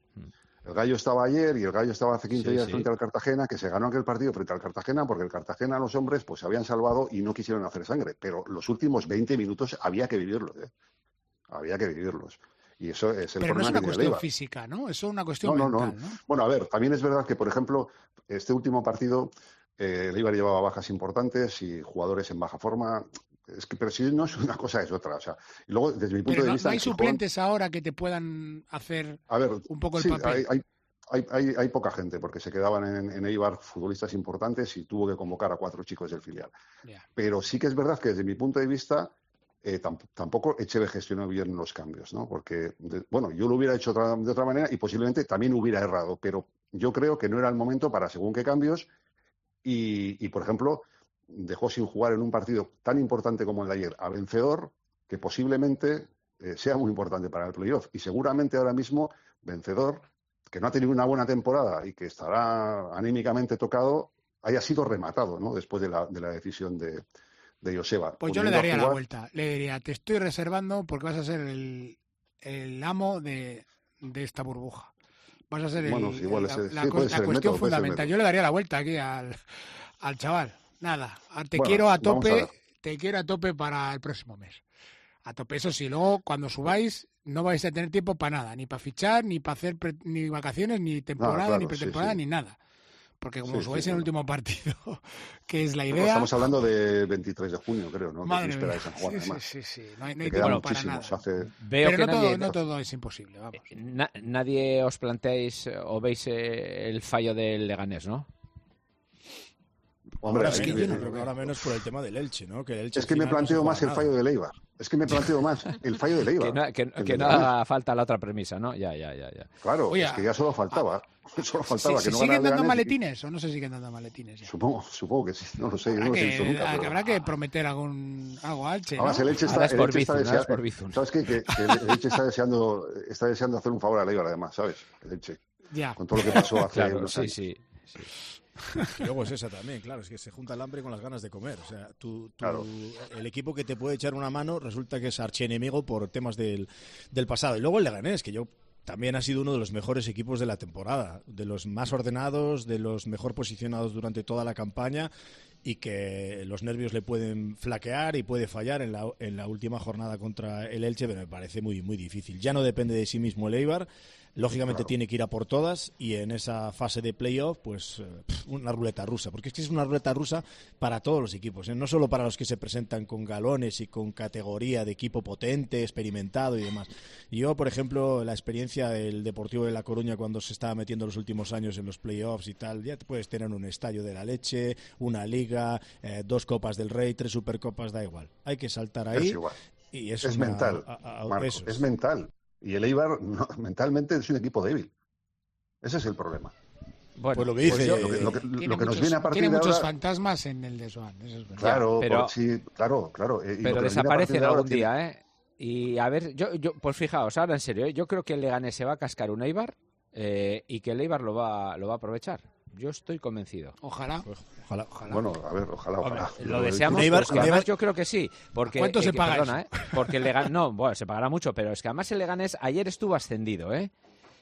[SPEAKER 13] El Gallo estaba ayer y el Gallo estaba hace 15 días frente al Cartagena, que se ganó aquel partido frente al Cartagena porque el Cartagena, los hombres, pues se habían salvado y no quisieron hacer sangre. Pero los últimos 20 minutos había que vivirlos, Había que vivirlos. Y eso es el problema.
[SPEAKER 12] Pero no es una cuestión física, ¿no? Eso es una cuestión mental, ¿no?
[SPEAKER 13] Bueno, a ver, también es verdad que, por ejemplo, este último partido, el Eibar llevaba bajas importantes y jugadores en baja forma. Pero si no es una cosa, es otra. O sea, y luego, desde mi punto de vista...
[SPEAKER 12] ¿No hay suplentes ahora que te puedan hacer un poco el papel?
[SPEAKER 13] Hay poca gente, porque se quedaban en Eibar futbolistas importantes y tuvo que convocar a 4 chicos del filial.
[SPEAKER 12] Yeah.
[SPEAKER 13] Pero sí que es verdad que, desde mi punto de vista, tampoco Echeve gestionó bien los cambios, ¿no? Porque, yo lo hubiera hecho de otra manera y posiblemente también hubiera errado, pero yo creo que no era el momento para según qué cambios y por ejemplo... dejó sin jugar en un partido tan importante como el de ayer a Vencedor, que posiblemente sea muy importante para el playoff. Y seguramente ahora mismo Vencedor, que no ha tenido una buena temporada y que estará anímicamente tocado, haya sido rematado, ¿no? Después de la decisión de Joseba.
[SPEAKER 12] Pues yo le daría la vuelta. Le diría, te estoy reservando porque vas a ser el amo de esta burbuja. Vas a ser
[SPEAKER 13] la
[SPEAKER 12] cuestión fundamental. Yo le daría la vuelta aquí al chaval. Nada, te quiero a tope para el próximo mes. A tope, eso sí, luego cuando subáis no vais a tener tiempo para nada, ni para fichar, ni para hacer ni vacaciones, ni temporada, ni pretemporada, ni nada. Porque como subáis en el último partido, que es la idea...
[SPEAKER 13] Estamos hablando de 23 de junio, creo, ¿no?
[SPEAKER 12] Madre mía.
[SPEAKER 13] De San Juan, además.
[SPEAKER 12] Sí. No hay tiempo para nada.
[SPEAKER 14] Veo
[SPEAKER 12] pero
[SPEAKER 14] que
[SPEAKER 12] no todo es imposible, vamos.
[SPEAKER 14] Nadie os planteáis o veis el fallo del Leganés, ¿no?
[SPEAKER 5] Hombre, es que yo no creo que ahora menos por el tema del Elche, ¿no? Que el Elche
[SPEAKER 13] es que me planteo más el fallo de Eibar. Es que me planteo más el fallo de Eibar.
[SPEAKER 14] que no haga falta la otra premisa, ¿no? Ya.
[SPEAKER 13] Claro, oye, es que ya solo faltaba. Solo faltaba que no
[SPEAKER 12] ¿siguen dando maletines o no se siguen dando maletines ya?
[SPEAKER 13] Supongo que sí, no lo sé, yo no lo he visto nunca.
[SPEAKER 12] Que habrá que prometer algo a Elche, ¿no?
[SPEAKER 13] Además, el Elche está deseando... ¿Sabes qué? Que el Elche está deseando hacer un favor a Eibar, además, ¿sabes? El Elche.
[SPEAKER 12] Ya.
[SPEAKER 13] Con todo lo que pasó hace unos años.
[SPEAKER 14] Sí.
[SPEAKER 5] Y luego es esa también, claro, es que se junta el hambre con las ganas de comer. O sea,
[SPEAKER 13] claro.
[SPEAKER 5] El equipo que te puede echar una mano resulta que es archienemigo por temas del pasado. Y luego el Leganés, que también ha sido uno de los mejores equipos de la temporada, de los más ordenados, de los mejor posicionados durante toda la campaña, y que los nervios le pueden flaquear y puede fallar en la última jornada contra el Elche, pero me parece muy, muy difícil. Ya no depende de sí mismo el Eibar. Lógicamente tiene que ir a por todas, y en esa fase de playoff, pues una ruleta rusa, porque es que es una ruleta rusa para todos los equipos, no solo para los que se presentan con galones y con categoría de equipo potente, experimentado y demás. Yo, por ejemplo, la experiencia del Deportivo de La Coruña cuando se estaba metiendo los últimos años en los playoffs y tal, ya te puedes tener un estadio de la leche, una liga, 2 Copas del Rey, 3 Supercopas, da igual. Hay que saltar ahí.
[SPEAKER 13] Es igual.
[SPEAKER 5] Y
[SPEAKER 13] es mental, Marco, es mental. Y el Eibar mentalmente es un equipo débil. Ese es el problema.
[SPEAKER 5] Bueno, pues lo que dice,
[SPEAKER 13] lo que nos viene a partir de
[SPEAKER 12] ahora... Tiene muchos
[SPEAKER 13] ahora...
[SPEAKER 12] fantasmas en el Desván.
[SPEAKER 13] Claro,
[SPEAKER 14] pero,
[SPEAKER 13] claro.
[SPEAKER 14] Pero desaparecen algún día, ¿eh? Y a ver, yo pues fijaos, ahora en serio, yo creo que el Leganés se va a cascar un Eibar y que el Eibar lo va a aprovechar. Yo estoy convencido.
[SPEAKER 12] Ojalá.
[SPEAKER 13] Bueno, a ver, ojalá.
[SPEAKER 14] Lo deseamos, pero es que además yo creo que sí. Porque,
[SPEAKER 12] ¿cuánto se paga eso?
[SPEAKER 14] Porque el Leganés... No, bueno, se pagará mucho, pero es que además el Leganés ayer estuvo ascendido, ¿eh?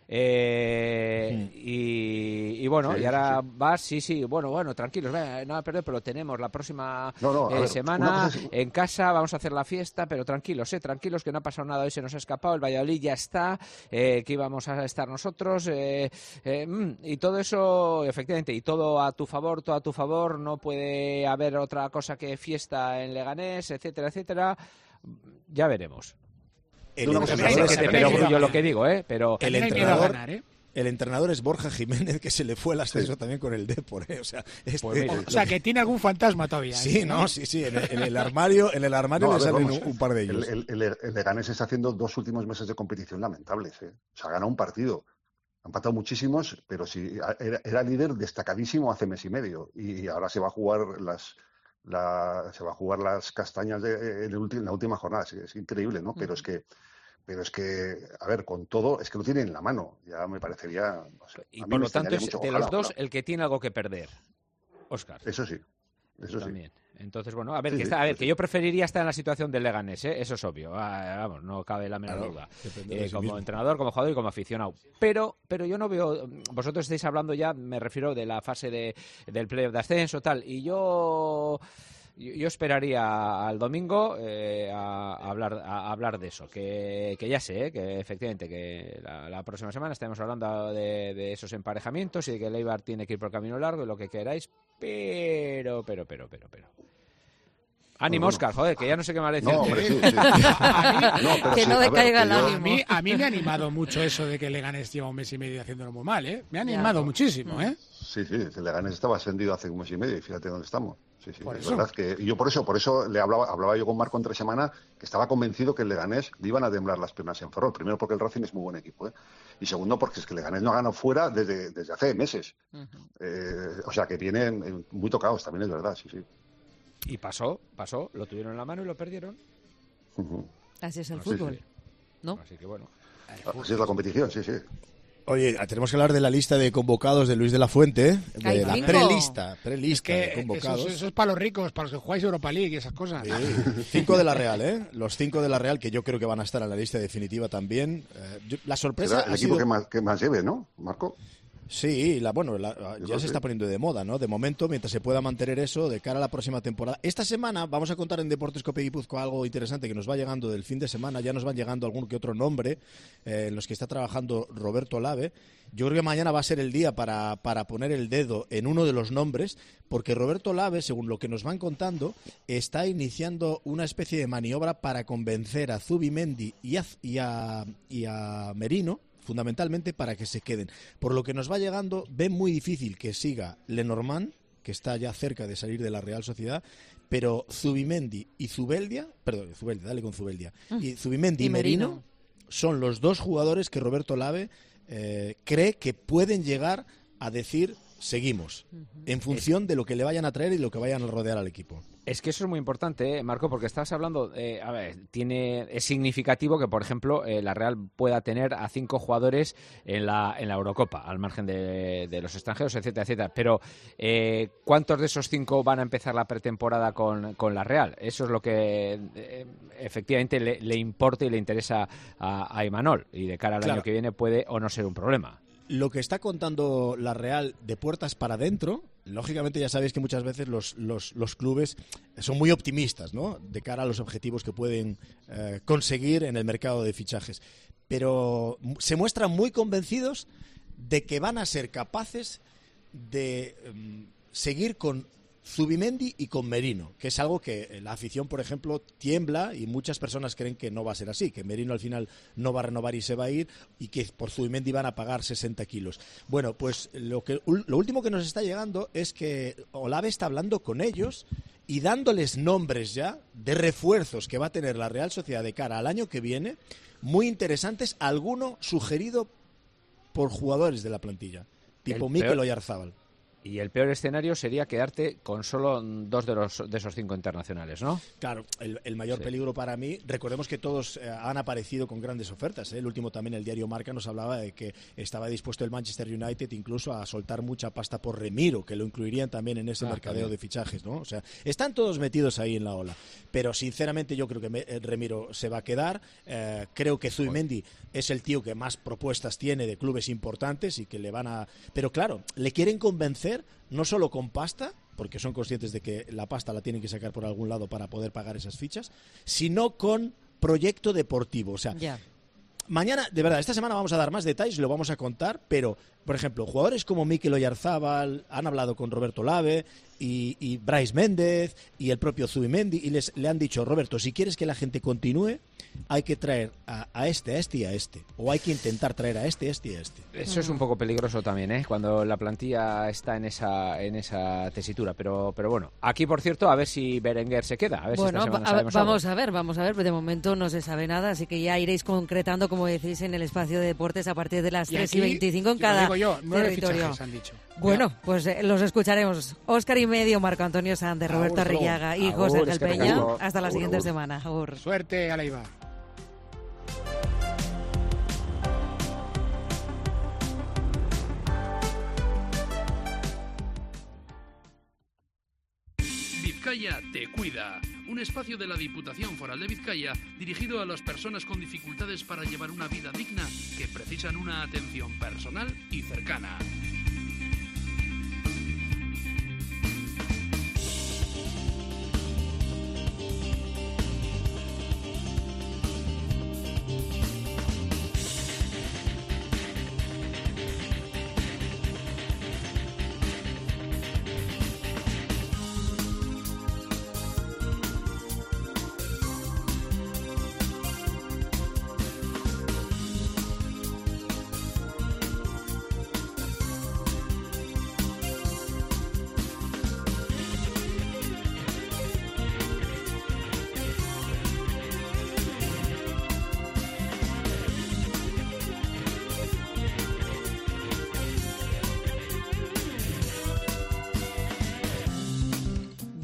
[SPEAKER 14] Y bueno, y ahora vas, bueno, tranquilos, no a perder, pero lo tenemos la próxima semana en casa, vamos a hacer la fiesta, pero tranquilos, que no ha pasado nada, hoy se nos ha escapado, el Valladolid ya está, que íbamos a estar nosotros, y todo eso, efectivamente, y todo a tu favor, no puede haber otra cosa que fiesta en Leganés, etcétera, ya veremos. Pero yo lo que digo, pero
[SPEAKER 5] el entrenador es Borja Jiménez, que se le fue el ascenso también con el Depor, o sea,
[SPEAKER 12] que tiene algún fantasma todavía.
[SPEAKER 5] Sí, sí, en el armario le salen un par de ellos.
[SPEAKER 13] El Leganés está haciendo 2 últimos meses de competición lamentables, O sea, ha ganado un partido. Ha empatado muchísimos, pero sí, era líder destacadísimo hace mes y medio, y ahora se va a jugar las castañas en la última jornada. Es increíble, ¿no? Pero es que, a ver, con todo, es que lo tiene en la mano. Ya me parecería...
[SPEAKER 14] Y por lo tanto es de los dos el que tiene algo que perder, Óscar.
[SPEAKER 13] Eso sí.
[SPEAKER 14] También. Entonces, bueno, que yo preferiría estar en la situación del Leganés, eso es obvio. Vamos, no cabe la menor duda. Como entrenador, como jugador y como aficionado. Pero yo no veo... Vosotros estáis hablando ya, me refiero de la fase del playoff de ascenso, tal, y yo esperaría al domingo a hablar de eso, que ya sé, que efectivamente que la próxima semana estaremos hablando de esos emparejamientos y de que el Eibar tiene que ir por camino largo y lo que queráis, pero. Ánimo, Óscar, joder, que ya no sé qué más decir.
[SPEAKER 13] No, hombre, sí.
[SPEAKER 2] Que no decaiga el ánimo.
[SPEAKER 12] A mí me ha animado mucho eso de que el Leganés lleva un mes y medio haciéndolo muy mal, ¿eh? Me ha animado muchísimo, ¿eh?
[SPEAKER 13] Sí, el Leganés estaba ascendido hace un mes y medio y fíjate dónde estamos. Sí, es verdad que yo por eso le hablaba yo con Marco entre semana, que estaba convencido que el Leganés le iban a temblar las piernas en Ferrol. Primero porque el Racing es muy buen equipo, y segundo porque es que el Leganés no ha ganado fuera desde hace meses. O sea que vienen muy tocados, también es verdad, sí.
[SPEAKER 14] Y pasó, lo tuvieron en la mano y lo perdieron.
[SPEAKER 3] Así es el fútbol, ¿no?
[SPEAKER 14] Así que bueno.
[SPEAKER 13] Así es la competición, sí.
[SPEAKER 5] Oye, tenemos que hablar de la lista de convocados de Luis de la Fuente, de la prelista de convocados.
[SPEAKER 12] Eso es para los ricos, para los que jugáis Europa League y esas cosas.
[SPEAKER 5] 5 de la Real, los 5 de la Real, que yo creo que van a estar en la lista definitiva también. La sorpresa
[SPEAKER 13] el equipo que más lleve, ¿no, Marco?
[SPEAKER 5] Sí, ya se está poniendo de moda, ¿no? De momento, mientras se pueda mantener eso, de cara a la próxima temporada. Esta semana vamos a contar en Deportes Cope Guipúzcoa algo interesante que nos va llegando del fin de semana. Ya nos van llegando algún que otro nombre en los que está trabajando Roberto Olave. Yo creo que mañana va a ser el día para poner el dedo en uno de los nombres, porque Roberto Olave, según lo que nos van contando, está iniciando una especie de maniobra para convencer a Zubimendi y a Merino, fundamentalmente para que se queden. Por lo que nos va llegando, ven muy difícil que siga Lenormand, que está ya cerca de salir de la Real Sociedad, pero Zubimendi y Zubeldia, y Zubimendi y Merino son los dos jugadores que Roberto Olave cree que pueden llegar a decir seguimos, en función de lo que le vayan a traer y lo que vayan a rodear al equipo.
[SPEAKER 14] Es que eso es muy importante, Marco, porque estás hablando, es significativo que, por ejemplo, la Real pueda tener a 5 jugadores en la Eurocopa, al margen de los extranjeros, etcétera, etcétera. Pero, ¿cuántos de esos 5 van a empezar la pretemporada con la Real? Eso es lo que efectivamente le importa y le interesa a Imanol, y de cara al año que viene puede o no ser un problema.
[SPEAKER 5] Lo que está contando la Real de puertas para adentro, lógicamente ya sabéis que muchas veces los clubes son muy optimistas, ¿no?, de cara a los objetivos que pueden conseguir en el mercado de fichajes. Pero se muestran muy convencidos de que van a ser capaces de seguir con Zubimendi y con Merino, que es algo que la afición, por ejemplo, tiembla, y muchas personas creen que no va a ser así, que Merino al final no va a renovar y se va a ir, y que por Zubimendi van a pagar 60 kilos. Bueno, pues lo último que nos está llegando es que Olave está hablando con ellos y dándoles nombres ya de refuerzos que va a tener la Real Sociedad de cara al año que viene, muy interesantes, alguno sugerido por jugadores de la plantilla, tipo Mikel Oyarzabal.
[SPEAKER 14] Y el peor escenario sería quedarte con solo 2 de esos 5 internacionales, ¿no?
[SPEAKER 5] Claro, el mayor peligro para mí, recordemos que todos han aparecido con grandes ofertas, ¿eh? El último también, el diario Marca, nos hablaba de que estaba dispuesto el Manchester United incluso a soltar mucha pasta por Remiro, que lo incluirían también en ese mercadeo de fichajes, ¿no? O sea, están todos metidos ahí en la ola. Pero sinceramente yo creo que Remiro se va a quedar. Creo que Zubimendi es el tío que más propuestas tiene de clubes importantes y que le van a... Pero claro, le quieren convencer no solo con pasta, porque son conscientes de que la pasta la tienen que sacar por algún lado para poder pagar esas fichas, sino con proyecto deportivo. O sea, mañana, de verdad, esta semana vamos a dar más detalles, lo vamos a contar, pero, por ejemplo, jugadores como Mikel Oyarzabal han hablado con Roberto Olave y Brais Méndez y el propio Zubimendi y le han dicho, Roberto, si quieres que la gente continúe, hay que traer a este y a este, o hay que intentar traer a este y a este.
[SPEAKER 14] Eso es un poco peligroso también, cuando la plantilla está en esa tesitura, pero bueno, aquí por cierto, a ver si Berenguer se queda, a ver si esta semana sabemos algo.
[SPEAKER 3] Vamos a ver, de momento no se sabe nada, así que ya iréis concretando, como decís, en el espacio de deportes a partir de las 3:25 en cada territorio.
[SPEAKER 12] Han dicho.
[SPEAKER 3] Bueno, pues los escucharemos. Óscar y medio, Marco Antonio Sanz, Roberto Arrillaga y José Ángel Peña. Hasta la siguiente semana. Agur.
[SPEAKER 12] Suerte a la IVA.
[SPEAKER 15] Vizcaya te cuida. Un espacio de la Diputación Foral de Vizcaya dirigido a las personas con dificultades para llevar una vida digna que precisan una atención personal y cercana.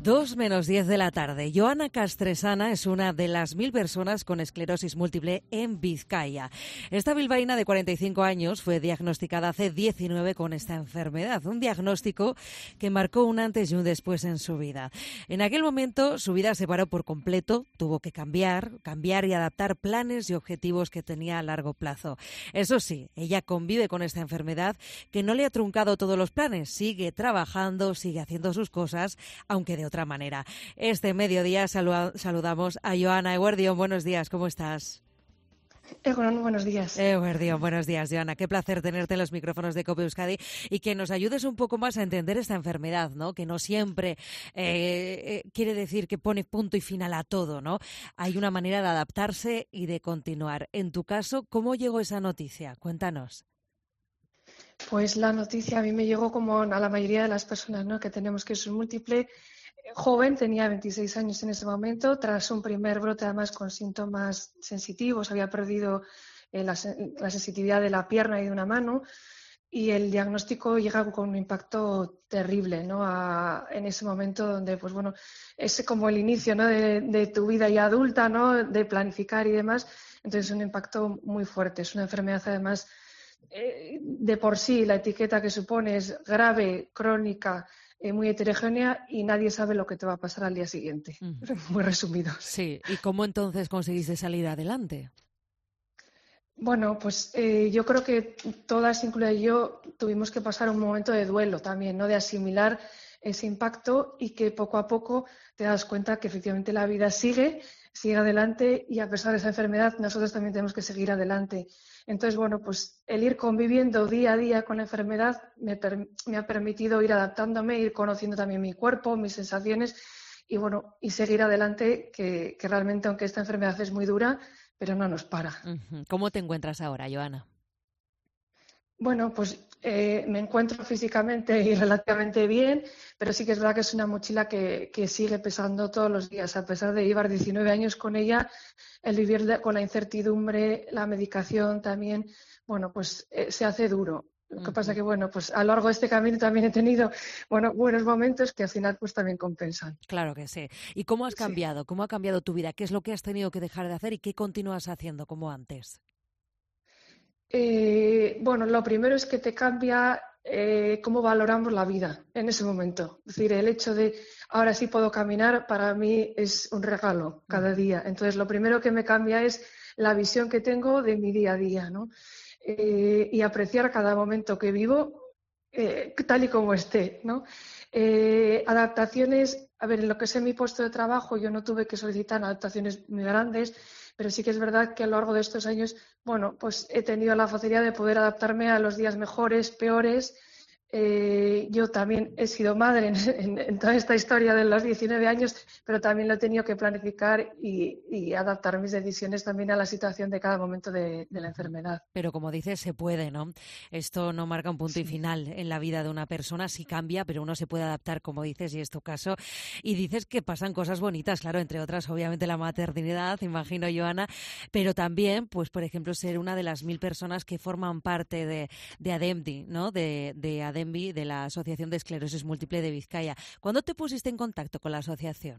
[SPEAKER 3] 2:10 de la tarde. Joana Castresana es una de las 1.000 personas con esclerosis múltiple en Vizcaya. Esta bilbaína de 45 años fue diagnosticada hace 19 con esta enfermedad, un diagnóstico que marcó un antes y un después en su vida. En aquel momento su vida se paró por completo, tuvo que cambiar y adaptar planes y objetivos que tenía a largo plazo. Eso sí, ella convive con esta enfermedad que no le ha truncado todos los planes, sigue trabajando, sigue haciendo sus cosas, aunque de otra manera. Este mediodía saludamos a Joana Eguerdión. Buenos días, ¿cómo estás?
[SPEAKER 16] Buenos días.
[SPEAKER 3] Eguerdión, buenos días, Joana. Qué placer tenerte en los micrófonos de COPE Euskadi y que nos ayudes un poco más a entender esta enfermedad, ¿no? Que no siempre quiere decir que pone punto y final a todo, ¿no? Hay una manera de adaptarse y de continuar. En tu caso, ¿cómo llegó esa noticia? Cuéntanos.
[SPEAKER 16] Pues la noticia a mí me llegó como a la mayoría de las personas, ¿no? Que tenemos esclerosis múltiple. Joven, tenía 26 años en ese momento, tras un primer brote además con síntomas sensitivos, había perdido la sensitividad de la pierna y de una mano, y el diagnóstico llega con un impacto terrible, ¿no? En ese momento donde, pues bueno, es como el inicio, ¿no? de tu vida ya adulta, ¿no? De planificar y demás, entonces es un impacto muy fuerte, es una enfermedad además de por sí la etiqueta que supone es grave, crónica, muy heterogénea y nadie sabe lo que te va a pasar al día siguiente. Muy resumido.
[SPEAKER 3] Sí, ¿y cómo entonces conseguiste salir adelante?
[SPEAKER 16] Bueno, pues yo creo que todas, incluida yo, tuvimos que pasar un momento de duelo también, ¿no? De asimilar ese impacto y que poco a poco te das cuenta que efectivamente la vida sigue adelante y a pesar de esa enfermedad nosotros también tenemos que seguir adelante. Entonces, bueno, pues el ir conviviendo día a día con la enfermedad me ha permitido ir adaptándome, ir conociendo también mi cuerpo, mis sensaciones y, bueno, y seguir adelante, que realmente, aunque esta enfermedad es muy dura, pero no nos para.
[SPEAKER 3] ¿Cómo te encuentras ahora, Joana?
[SPEAKER 16] Bueno, pues me encuentro físicamente y relativamente bien, pero sí que es verdad que es una mochila que sigue pesando todos los días. A pesar de llevar 19 años con ella, el vivir con la incertidumbre, la medicación también, bueno, pues se hace duro. Lo que pasa que, bueno, pues a lo largo de este camino también he tenido, bueno, buenos momentos que al final pues también compensan.
[SPEAKER 3] Claro que sí. ¿Y cómo has cambiado? ¿Cómo ha cambiado tu vida? ¿Qué es lo que has tenido que dejar de hacer y qué continúas haciendo como antes?
[SPEAKER 16] Bueno, lo primero es que te cambia cómo valoramos la vida en ese momento. Es decir, el hecho de ahora sí puedo caminar para mí es un regalo cada día. Entonces, lo primero que me cambia es la visión que tengo de mi día a día, ¿no? Y apreciar cada momento que vivo tal y como esté, ¿no? Adaptaciones, a ver, en lo que es en mi puesto de trabajo yo no tuve que solicitar adaptaciones muy grandes, pero sí que es verdad que a lo largo de estos años, bueno, pues he tenido la facilidad de poder adaptarme a los días mejores, peores. Yo también he sido madre en toda esta historia de los 19 años, pero también lo he tenido que planificar y adaptar mis decisiones también a la situación de cada momento de la enfermedad.
[SPEAKER 3] Pero como dices, se puede, ¿no? Esto no marca un punto y final en la vida de una persona, sí cambia, pero uno se puede adaptar, como dices, y es tu caso. Y dices que pasan cosas bonitas, claro, entre otras, obviamente, la maternidad, imagino, Joana, pero también, pues, por ejemplo, ser una de las 1.000 personas que forman parte de ADEMDI, ¿no? De ADEMDI, de la Asociación de Esclerosis Múltiple de Vizcaya. ¿Cuándo te pusiste en contacto con la asociación?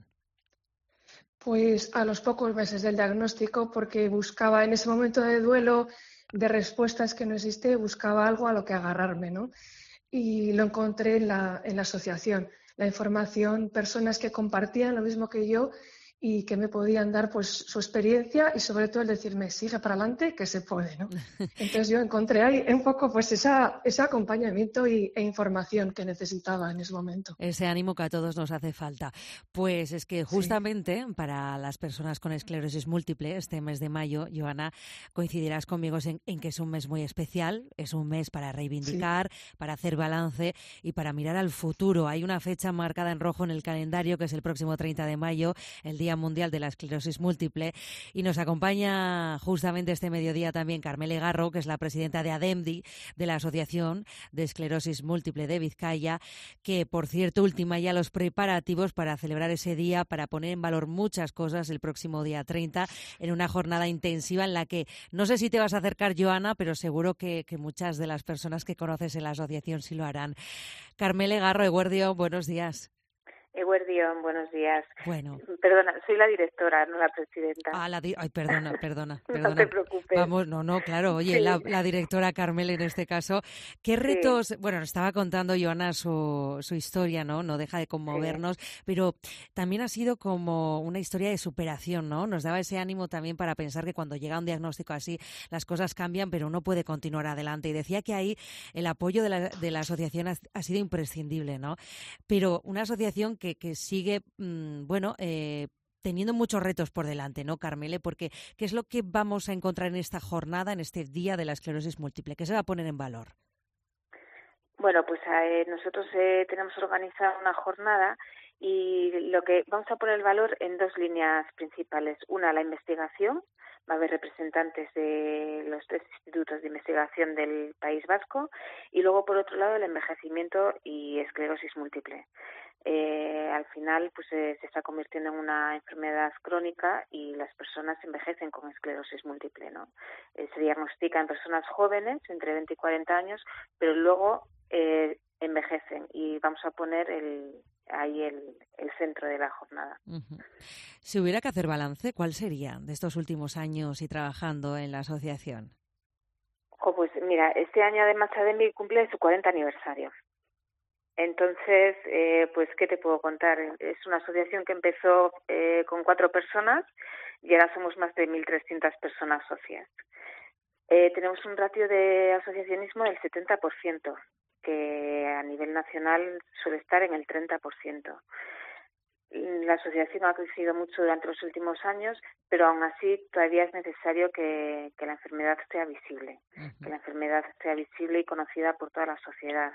[SPEAKER 16] Pues a los pocos meses del diagnóstico, porque buscaba en ese momento de duelo, de respuestas que no existe, buscaba algo a lo que agarrarme, ¿no? Y lo encontré en la asociación. La información, personas que compartían lo mismo que yo y que me podían dar pues su experiencia y sobre todo el decirme sigue para adelante que se puede, ¿no? Entonces yo encontré ahí un poco pues ese acompañamiento e información que necesitaba en ese momento.
[SPEAKER 3] Ese ánimo que a todos nos hace falta. Pues es que justamente para las personas con esclerosis múltiple este mes de mayo, Joana, coincidirás conmigo en que es un mes muy especial, es un mes para reivindicar, para hacer balance y para mirar al futuro. Hay una fecha marcada en rojo en el calendario que es el próximo 30 de mayo, el Día Mundial de la Esclerosis Múltiple, y nos acompaña justamente este mediodía también Carmele Garro, que es la presidenta de ADEMDI, de la Asociación de Esclerosis Múltiple de Vizcaya, que por cierto ultima ya los preparativos para celebrar ese día, para poner en valor muchas cosas el próximo día 30, en una jornada intensiva en la que no sé si te vas a acercar, Joana, pero seguro que muchas de las personas que conoces en la asociación sí lo harán. Carmele Garro, Eguerdión, buenos días.
[SPEAKER 17] Eguerdión, buenos días.
[SPEAKER 3] Bueno.
[SPEAKER 17] Perdona, soy la directora, no la presidenta.
[SPEAKER 3] Ay, perdona.
[SPEAKER 17] No te preocupes.
[SPEAKER 3] Vamos, claro. Oye,
[SPEAKER 17] Sí.
[SPEAKER 3] la directora Carmel en este caso. ¿Qué retos? Bueno, nos estaba contando Joana su historia, ¿no? No deja de conmovernos, pero también ha sido como una historia de superación, ¿no? Nos daba ese ánimo también para pensar que cuando llega un diagnóstico así, las cosas cambian, pero uno puede continuar adelante. Y decía que ahí el apoyo de la asociación ha sido imprescindible, ¿no? Pero una asociación que sigue, teniendo muchos retos por delante, ¿no, Carmele? Porque ¿qué es lo que vamos a encontrar en esta jornada, en este Día de la Esclerosis Múltiple? ¿Qué se va a poner en valor?
[SPEAKER 17] Bueno, pues nosotros tenemos organizada una jornada y lo que vamos a poner el valor en 2 líneas principales. Una, la investigación. Va a haber representantes de los 3 institutos de investigación del País Vasco y luego, por otro lado, el envejecimiento y esclerosis múltiple. Al final, pues se está convirtiendo en una enfermedad crónica y las personas envejecen con esclerosis múltiple, ¿no? Se diagnostica en personas jóvenes, entre 20 y 40 años, pero luego envejecen y vamos a poner el centro de la jornada.
[SPEAKER 3] Uh-huh. Si hubiera que hacer balance, ¿cuál sería de estos últimos años y trabajando en la asociación?
[SPEAKER 17] Pues mira, este año además ADEMBI cumple su 40 aniversario. Entonces, pues, ¿qué te puedo contar? Es una asociación que empezó con 4 personas y ahora somos más de 1.300 personas socias. Tenemos un ratio de asociacionismo del 70%, que a nivel nacional suele estar en el 30%. La asociación ha crecido mucho durante los últimos años, pero aún así todavía es necesario que la enfermedad sea visible, que la enfermedad sea visible y conocida por toda la sociedad.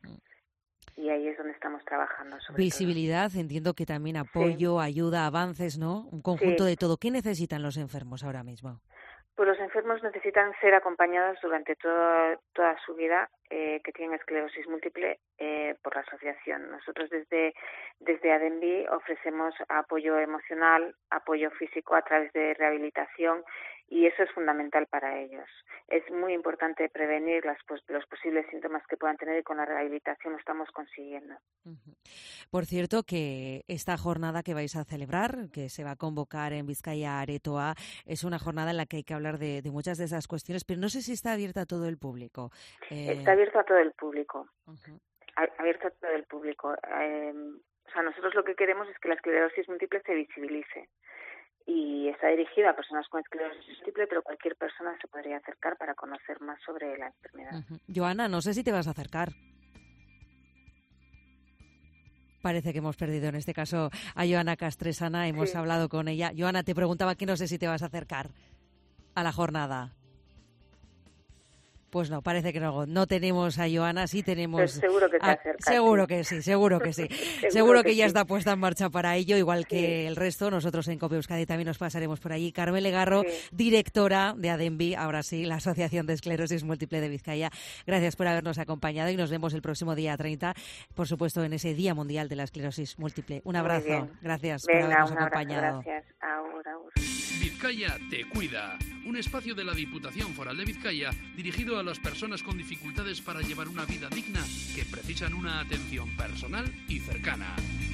[SPEAKER 17] Y ahí es donde estamos trabajando.
[SPEAKER 3] Visibilidad, entiendo que también apoyo, ayuda, avances, ¿no? Un conjunto de todo. ¿Qué necesitan los enfermos ahora mismo?
[SPEAKER 17] Pues los enfermos necesitan ser acompañados durante toda su vida que tienen esclerosis múltiple por la asociación. Nosotros desde ADEMBI ofrecemos apoyo emocional, apoyo físico a través de rehabilitación y eso es fundamental para ellos. Es muy importante prevenir los posibles síntomas que puedan tener y con la rehabilitación lo estamos consiguiendo.
[SPEAKER 3] Uh-huh. Por cierto, que esta jornada que vais a celebrar, que se va a convocar en Bizkaia Aretoa, es una jornada en la que hay que hablar de muchas de esas cuestiones, pero no sé si está abierta a todo el público.
[SPEAKER 17] Está abierto a todo el público.
[SPEAKER 3] Uh-huh.
[SPEAKER 17] Abierto a todo el público. Nosotros lo que queremos es que la esclerosis múltiple se visibilice. Y está dirigida a personas con esclerosis múltiple, pero cualquier persona se podría acercar para conocer más sobre la enfermedad.
[SPEAKER 3] Uh-huh. Joana, no sé si te vas a acercar. Parece que hemos perdido en este caso a Joana Castresana, hemos hablado con ella. Joana, te preguntaba que no sé si te vas a acercar a la jornada. Pues no, parece que no tenemos a Joana, sí tenemos...
[SPEAKER 17] Pues seguro que te acercas.
[SPEAKER 3] Seguro que sí. Seguro que ya está puesta en marcha para ello, igual que el resto. Nosotros en COPE Euskadi también nos pasaremos por allí. Carmele Garro, directora de ADEMBI, ahora sí, la Asociación de Esclerosis Múltiple de Vizcaya. Gracias por habernos acompañado y nos vemos el próximo día 30, por supuesto, en ese Día Mundial de la Esclerosis Múltiple. Un abrazo. Gracias por habernos acompañado.
[SPEAKER 17] Gracias. Ahora.
[SPEAKER 15] Vizcaya te cuida. Un espacio de la Diputación Foral de Vizcaya dirigido a las personas con dificultades para llevar una vida digna que precisan una atención personal y cercana.